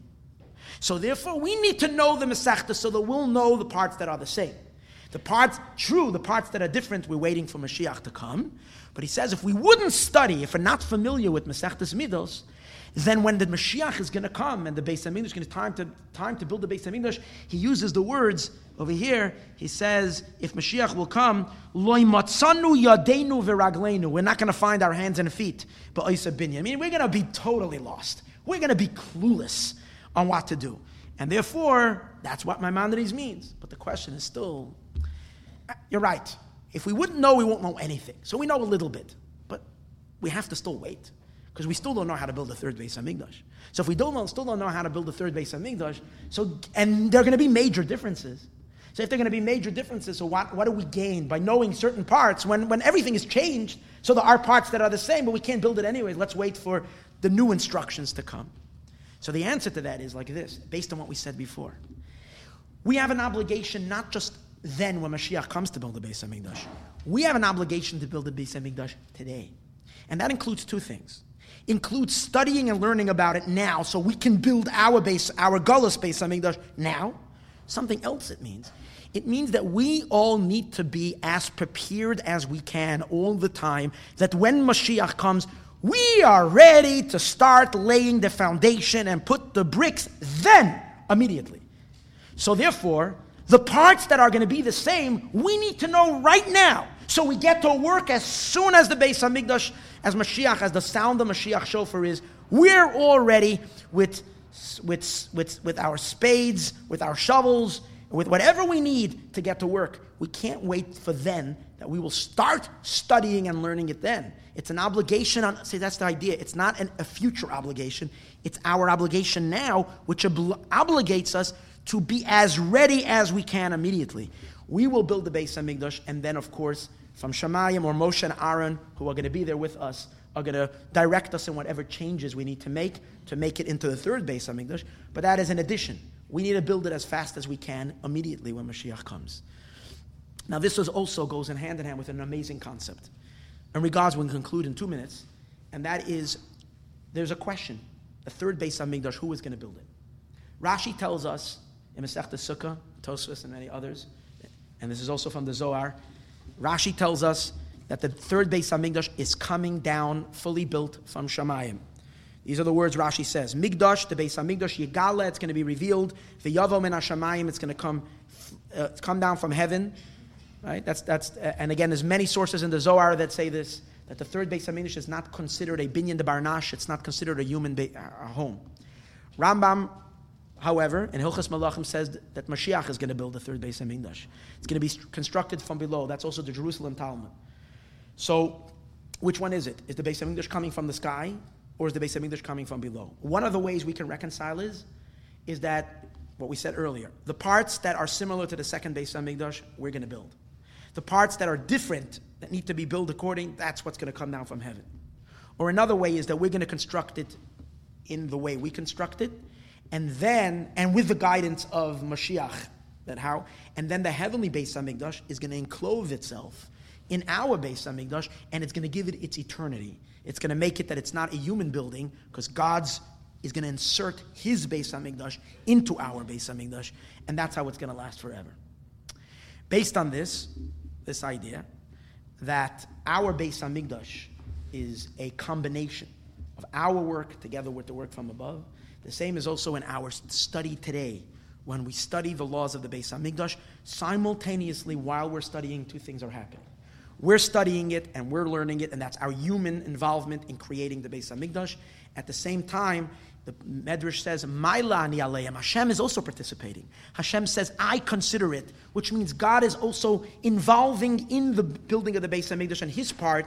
so therefore we need to know the Masechta so that we'll know the parts that are the same. The parts, true, the parts that are different, we're waiting for Mashiach to come. But he says if we wouldn't study, if we're not familiar with Masechtas Midos, then when the Mashiach is going to come and the Beis Hamikdash is going to time to time to build the Beis Hamikdash, he uses the words over here. He says, if Mashiach will come, Loi matzanu yadeinu v'ragleinu. We're not going to find our hands and feet. But Isa Binya. I mean, we're going to be totally lost. We're going to be clueless on what to do. And therefore, that's what Maimonides means. But the question is still, you're right. If we wouldn't know, we won't know anything. So we know a little bit. But we have to still wait. Because we still don't know how to build the third Beis Hamikdash. So if we don't know, still don't know how to build the third Beis Hamikdash, so and there are going to be major differences. So if there are going to be major differences, so what, what do we gain by knowing certain parts when, when everything is changed? So there are parts that are the same, but we can't build it anyways. Let's wait for the new instructions to come. So the answer to that is like this, based on what we said before. We have an obligation not just then when Mashiach comes to build the Beis Hamikdash. We have an obligation to build the Beis Hamikdash today. And that includes two things. Includes studying and learning about it now so we can build our base, our Gullus Beis Hamikdash now. Something else it means. It means that we all need to be as prepared as we can all the time, that when Mashiach comes, we are ready to start laying the foundation and put the bricks then, immediately. So therefore, the parts that are going to be the same, we need to know right now. So we get to work as soon as the Beis Hamikdash, as Mashiach, as the sound of Mashiach shofar is, we're all ready with, with, with, with our spades, with our shovels, with whatever we need to get to work. We can't wait for then that we will start studying and learning it then. It's an obligation on, see, that's the idea. It's not an, a future obligation. It's our obligation now, which obli- obligates us to be as ready as we can immediately. We will build the Beis Hamikdash, and then, of course, from Shamayim or Moshe and Aaron, who are going to be there with us, are going to direct us in whatever changes we need to make to make it into the third Beis Hamikdash. But that is an addition. We need to build it as fast as we can immediately when Mashiach comes. Now, this is also goes in hand in hand with an amazing concept. In regards, we'll conclude in two minutes, and that is, there's a question. The third Beis Hamikdash, who is going to build it? Rashi tells us in Masechta Sukkah, Tosfos, and many others, and this is also from the Zohar, Rashi tells us that the third Beis Hamikdash is coming down fully built from Shamayim. These are the words Rashi says. Migdash, the Beis Hamikdash, Yigala, it's going to be revealed. V'yavo min hashamayim, it's going to come, uh, come down from heaven. Right? That's that's. Uh, and again, there's many sources in the Zohar that say this, that the third Beis Hamikdash is not considered a binyan de barnash. It's not considered a human be- a home. Rambam, however, in Hilchas Malachim says that Mashiach is going to build the third Beis Hamikdash. It's going to be constructed from below. That's also the Jerusalem Talmud. So, which one is it? Is the Beis Hamikdash coming from the sky, or is the Beis Hamikdash coming from below? One of the ways we can reconcile is, is that what we said earlier. The parts that are similar to the second Beis Hamikdash, we're going to build. The parts that are different, that need to be built according, that's what's going to come down from heaven. Or another way is that we're going to construct it in the way we construct it, and then, and with the guidance of Mashiach, that how, and then the heavenly Beis Hamikdash is going to enclose itself in our Beis HaMikdash, and it's going to give it its eternity. It's going to make it that it's not a human building, because God's is going to insert his Beis HaMikdash into our Beis HaMikdash, and that's how it's going to last forever. Based on this, this idea that our Beis HaMikdash is a combination of our work together with the work from above, the same is also in our study today. When we study the laws of the Beis HaMikdash, simultaneously while we're studying, two things are happening. We're studying it and we're learning it, and that's our human involvement in creating the Beis HaMikdash. At the same time, the Medrash says, Maila ani aleim. Hashem is also participating. Hashem says, I consider it, which means God is also involving in the building of the Beis HaMikdash, and his part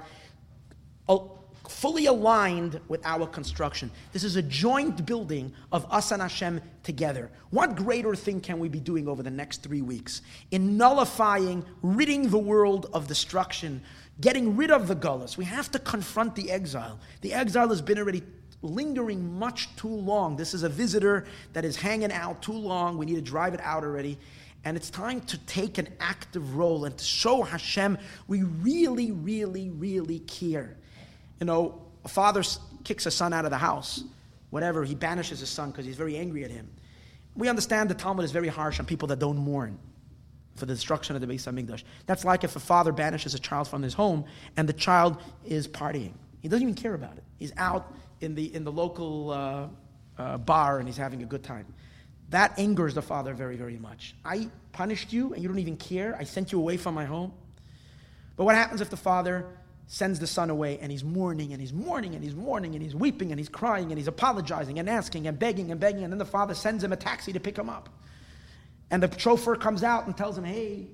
uh, fully aligned with our construction. This is a joint building of us and Hashem together. What greater thing can we be doing over the next three weeks? In nullifying, ridding the world of destruction, getting rid of the gullus. We have to confront the exile. The exile has been already lingering much too long. This is a visitor that is hanging out too long. We need to drive it out already. And it's time to take an active role and to show Hashem we really, really, really care. You know, a father kicks a son out of the house, whatever, he banishes his son because he's very angry at him. We understand the Talmud is very harsh on people that don't mourn for the destruction of the Beis HaMikdash. That's like if a father banishes a child from his home and the child is partying. He doesn't even care about it. He's out in the in the local uh, uh, bar and he's having a good time. That angers the father very, very much. I punished you and you don't even care. I sent you away from my home. But what happens if the father sends the son away and he's mourning and he's mourning and he's mourning and he's weeping and he's crying and he's apologizing and asking and begging and begging, and then the father sends him a taxi to pick him up. And the chauffeur comes out and tells him, hey,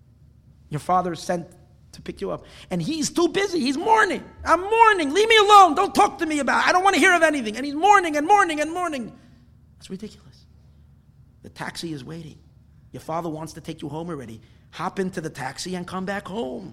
your father is sent to pick you up. And he's too busy. He's mourning. I'm mourning. Leave me alone. Don't talk to me about it. I don't want to hear of anything. And he's mourning and mourning and mourning. That's ridiculous. The taxi is waiting. Your father wants to take you home already. Hop into the taxi and come back home.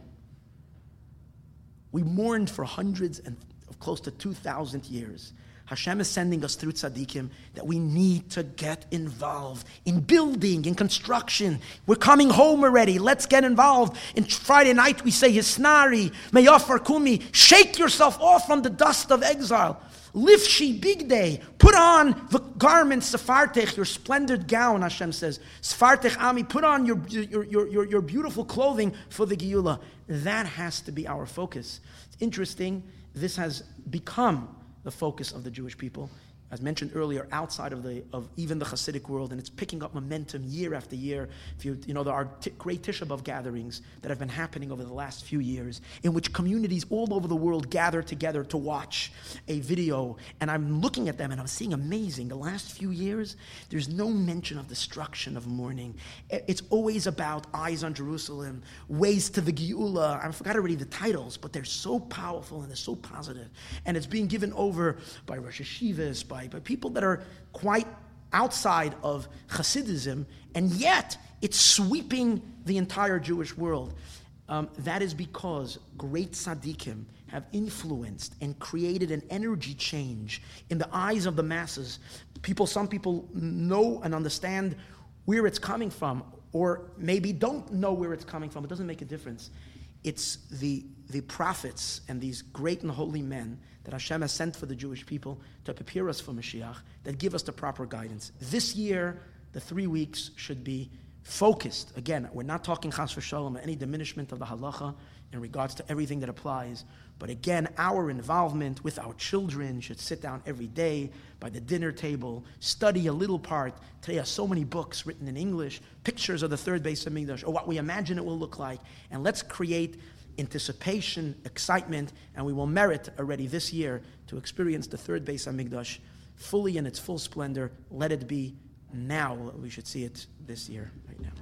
We mourned for hundreds and of close to two thousand years. Hashem is sending us through tzaddikim that we need to get involved in building, in construction. We're coming home already. Let's get involved. In Friday night we say Hisnari, Meyafar Kumi. Shake yourself off from the dust of exile. Lifshi, big day. Put on the garment, Sefartech, your splendid gown, Hashem says. Sefartech Ami, put on your, your, your, your, your beautiful clothing for the Geula. That has to be our focus. It's interesting, this has become the focus of the Jewish people, as mentioned earlier, outside of the of even the Hasidic world, and it's picking up momentum year after year. If you you know there are t- great Tisha B'Av gatherings that have been happening over the last few years, in which communities all over the world gather together to watch a video, and I'm looking at them and I'm seeing amazing. The last few years, there's no mention of destruction, of mourning. It's always about eyes on Jerusalem, ways to the Geula. I forgot already the titles, but they're so powerful and they're so positive, and it's being given over by Rosh Hashivas, by By, by people that are quite outside of Hasidism, and yet it's sweeping the entire Jewish world. Um, that is because great tzaddikim have influenced and created an energy change in the eyes of the masses. People, some people know and understand where it's coming from, or maybe don't know where it's coming from. It doesn't make a difference. It's the the prophets and these great and holy men that Hashem has sent for the Jewish people to prepare us for Mashiach, that give us the proper guidance. This year, the three weeks should be focused. Again, we're not talking chas v'shalom or any diminishment of the halacha in regards to everything that applies. But again, our involvement with our children should sit down every day by the dinner table, study a little part. Today are so many books written in English, pictures of the third Beis HaMikdash, or what we imagine it will look like. And let's create anticipation, excitement, and we will merit already this year to experience the third Beis HaMikdash fully in its full splendor. Let it be now. We should see it this year, right now.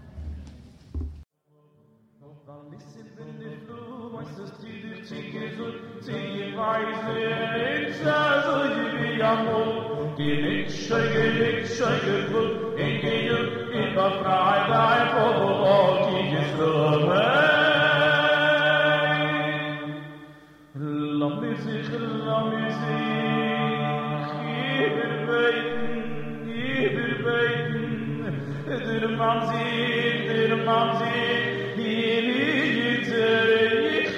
Mamzi, dir Mamzi, hier liegt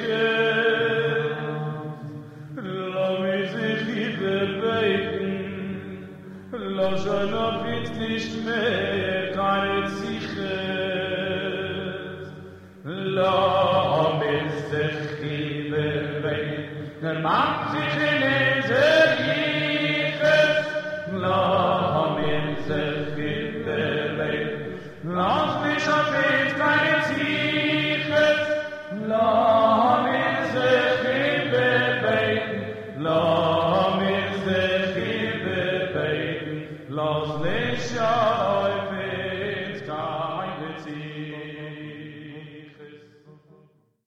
Los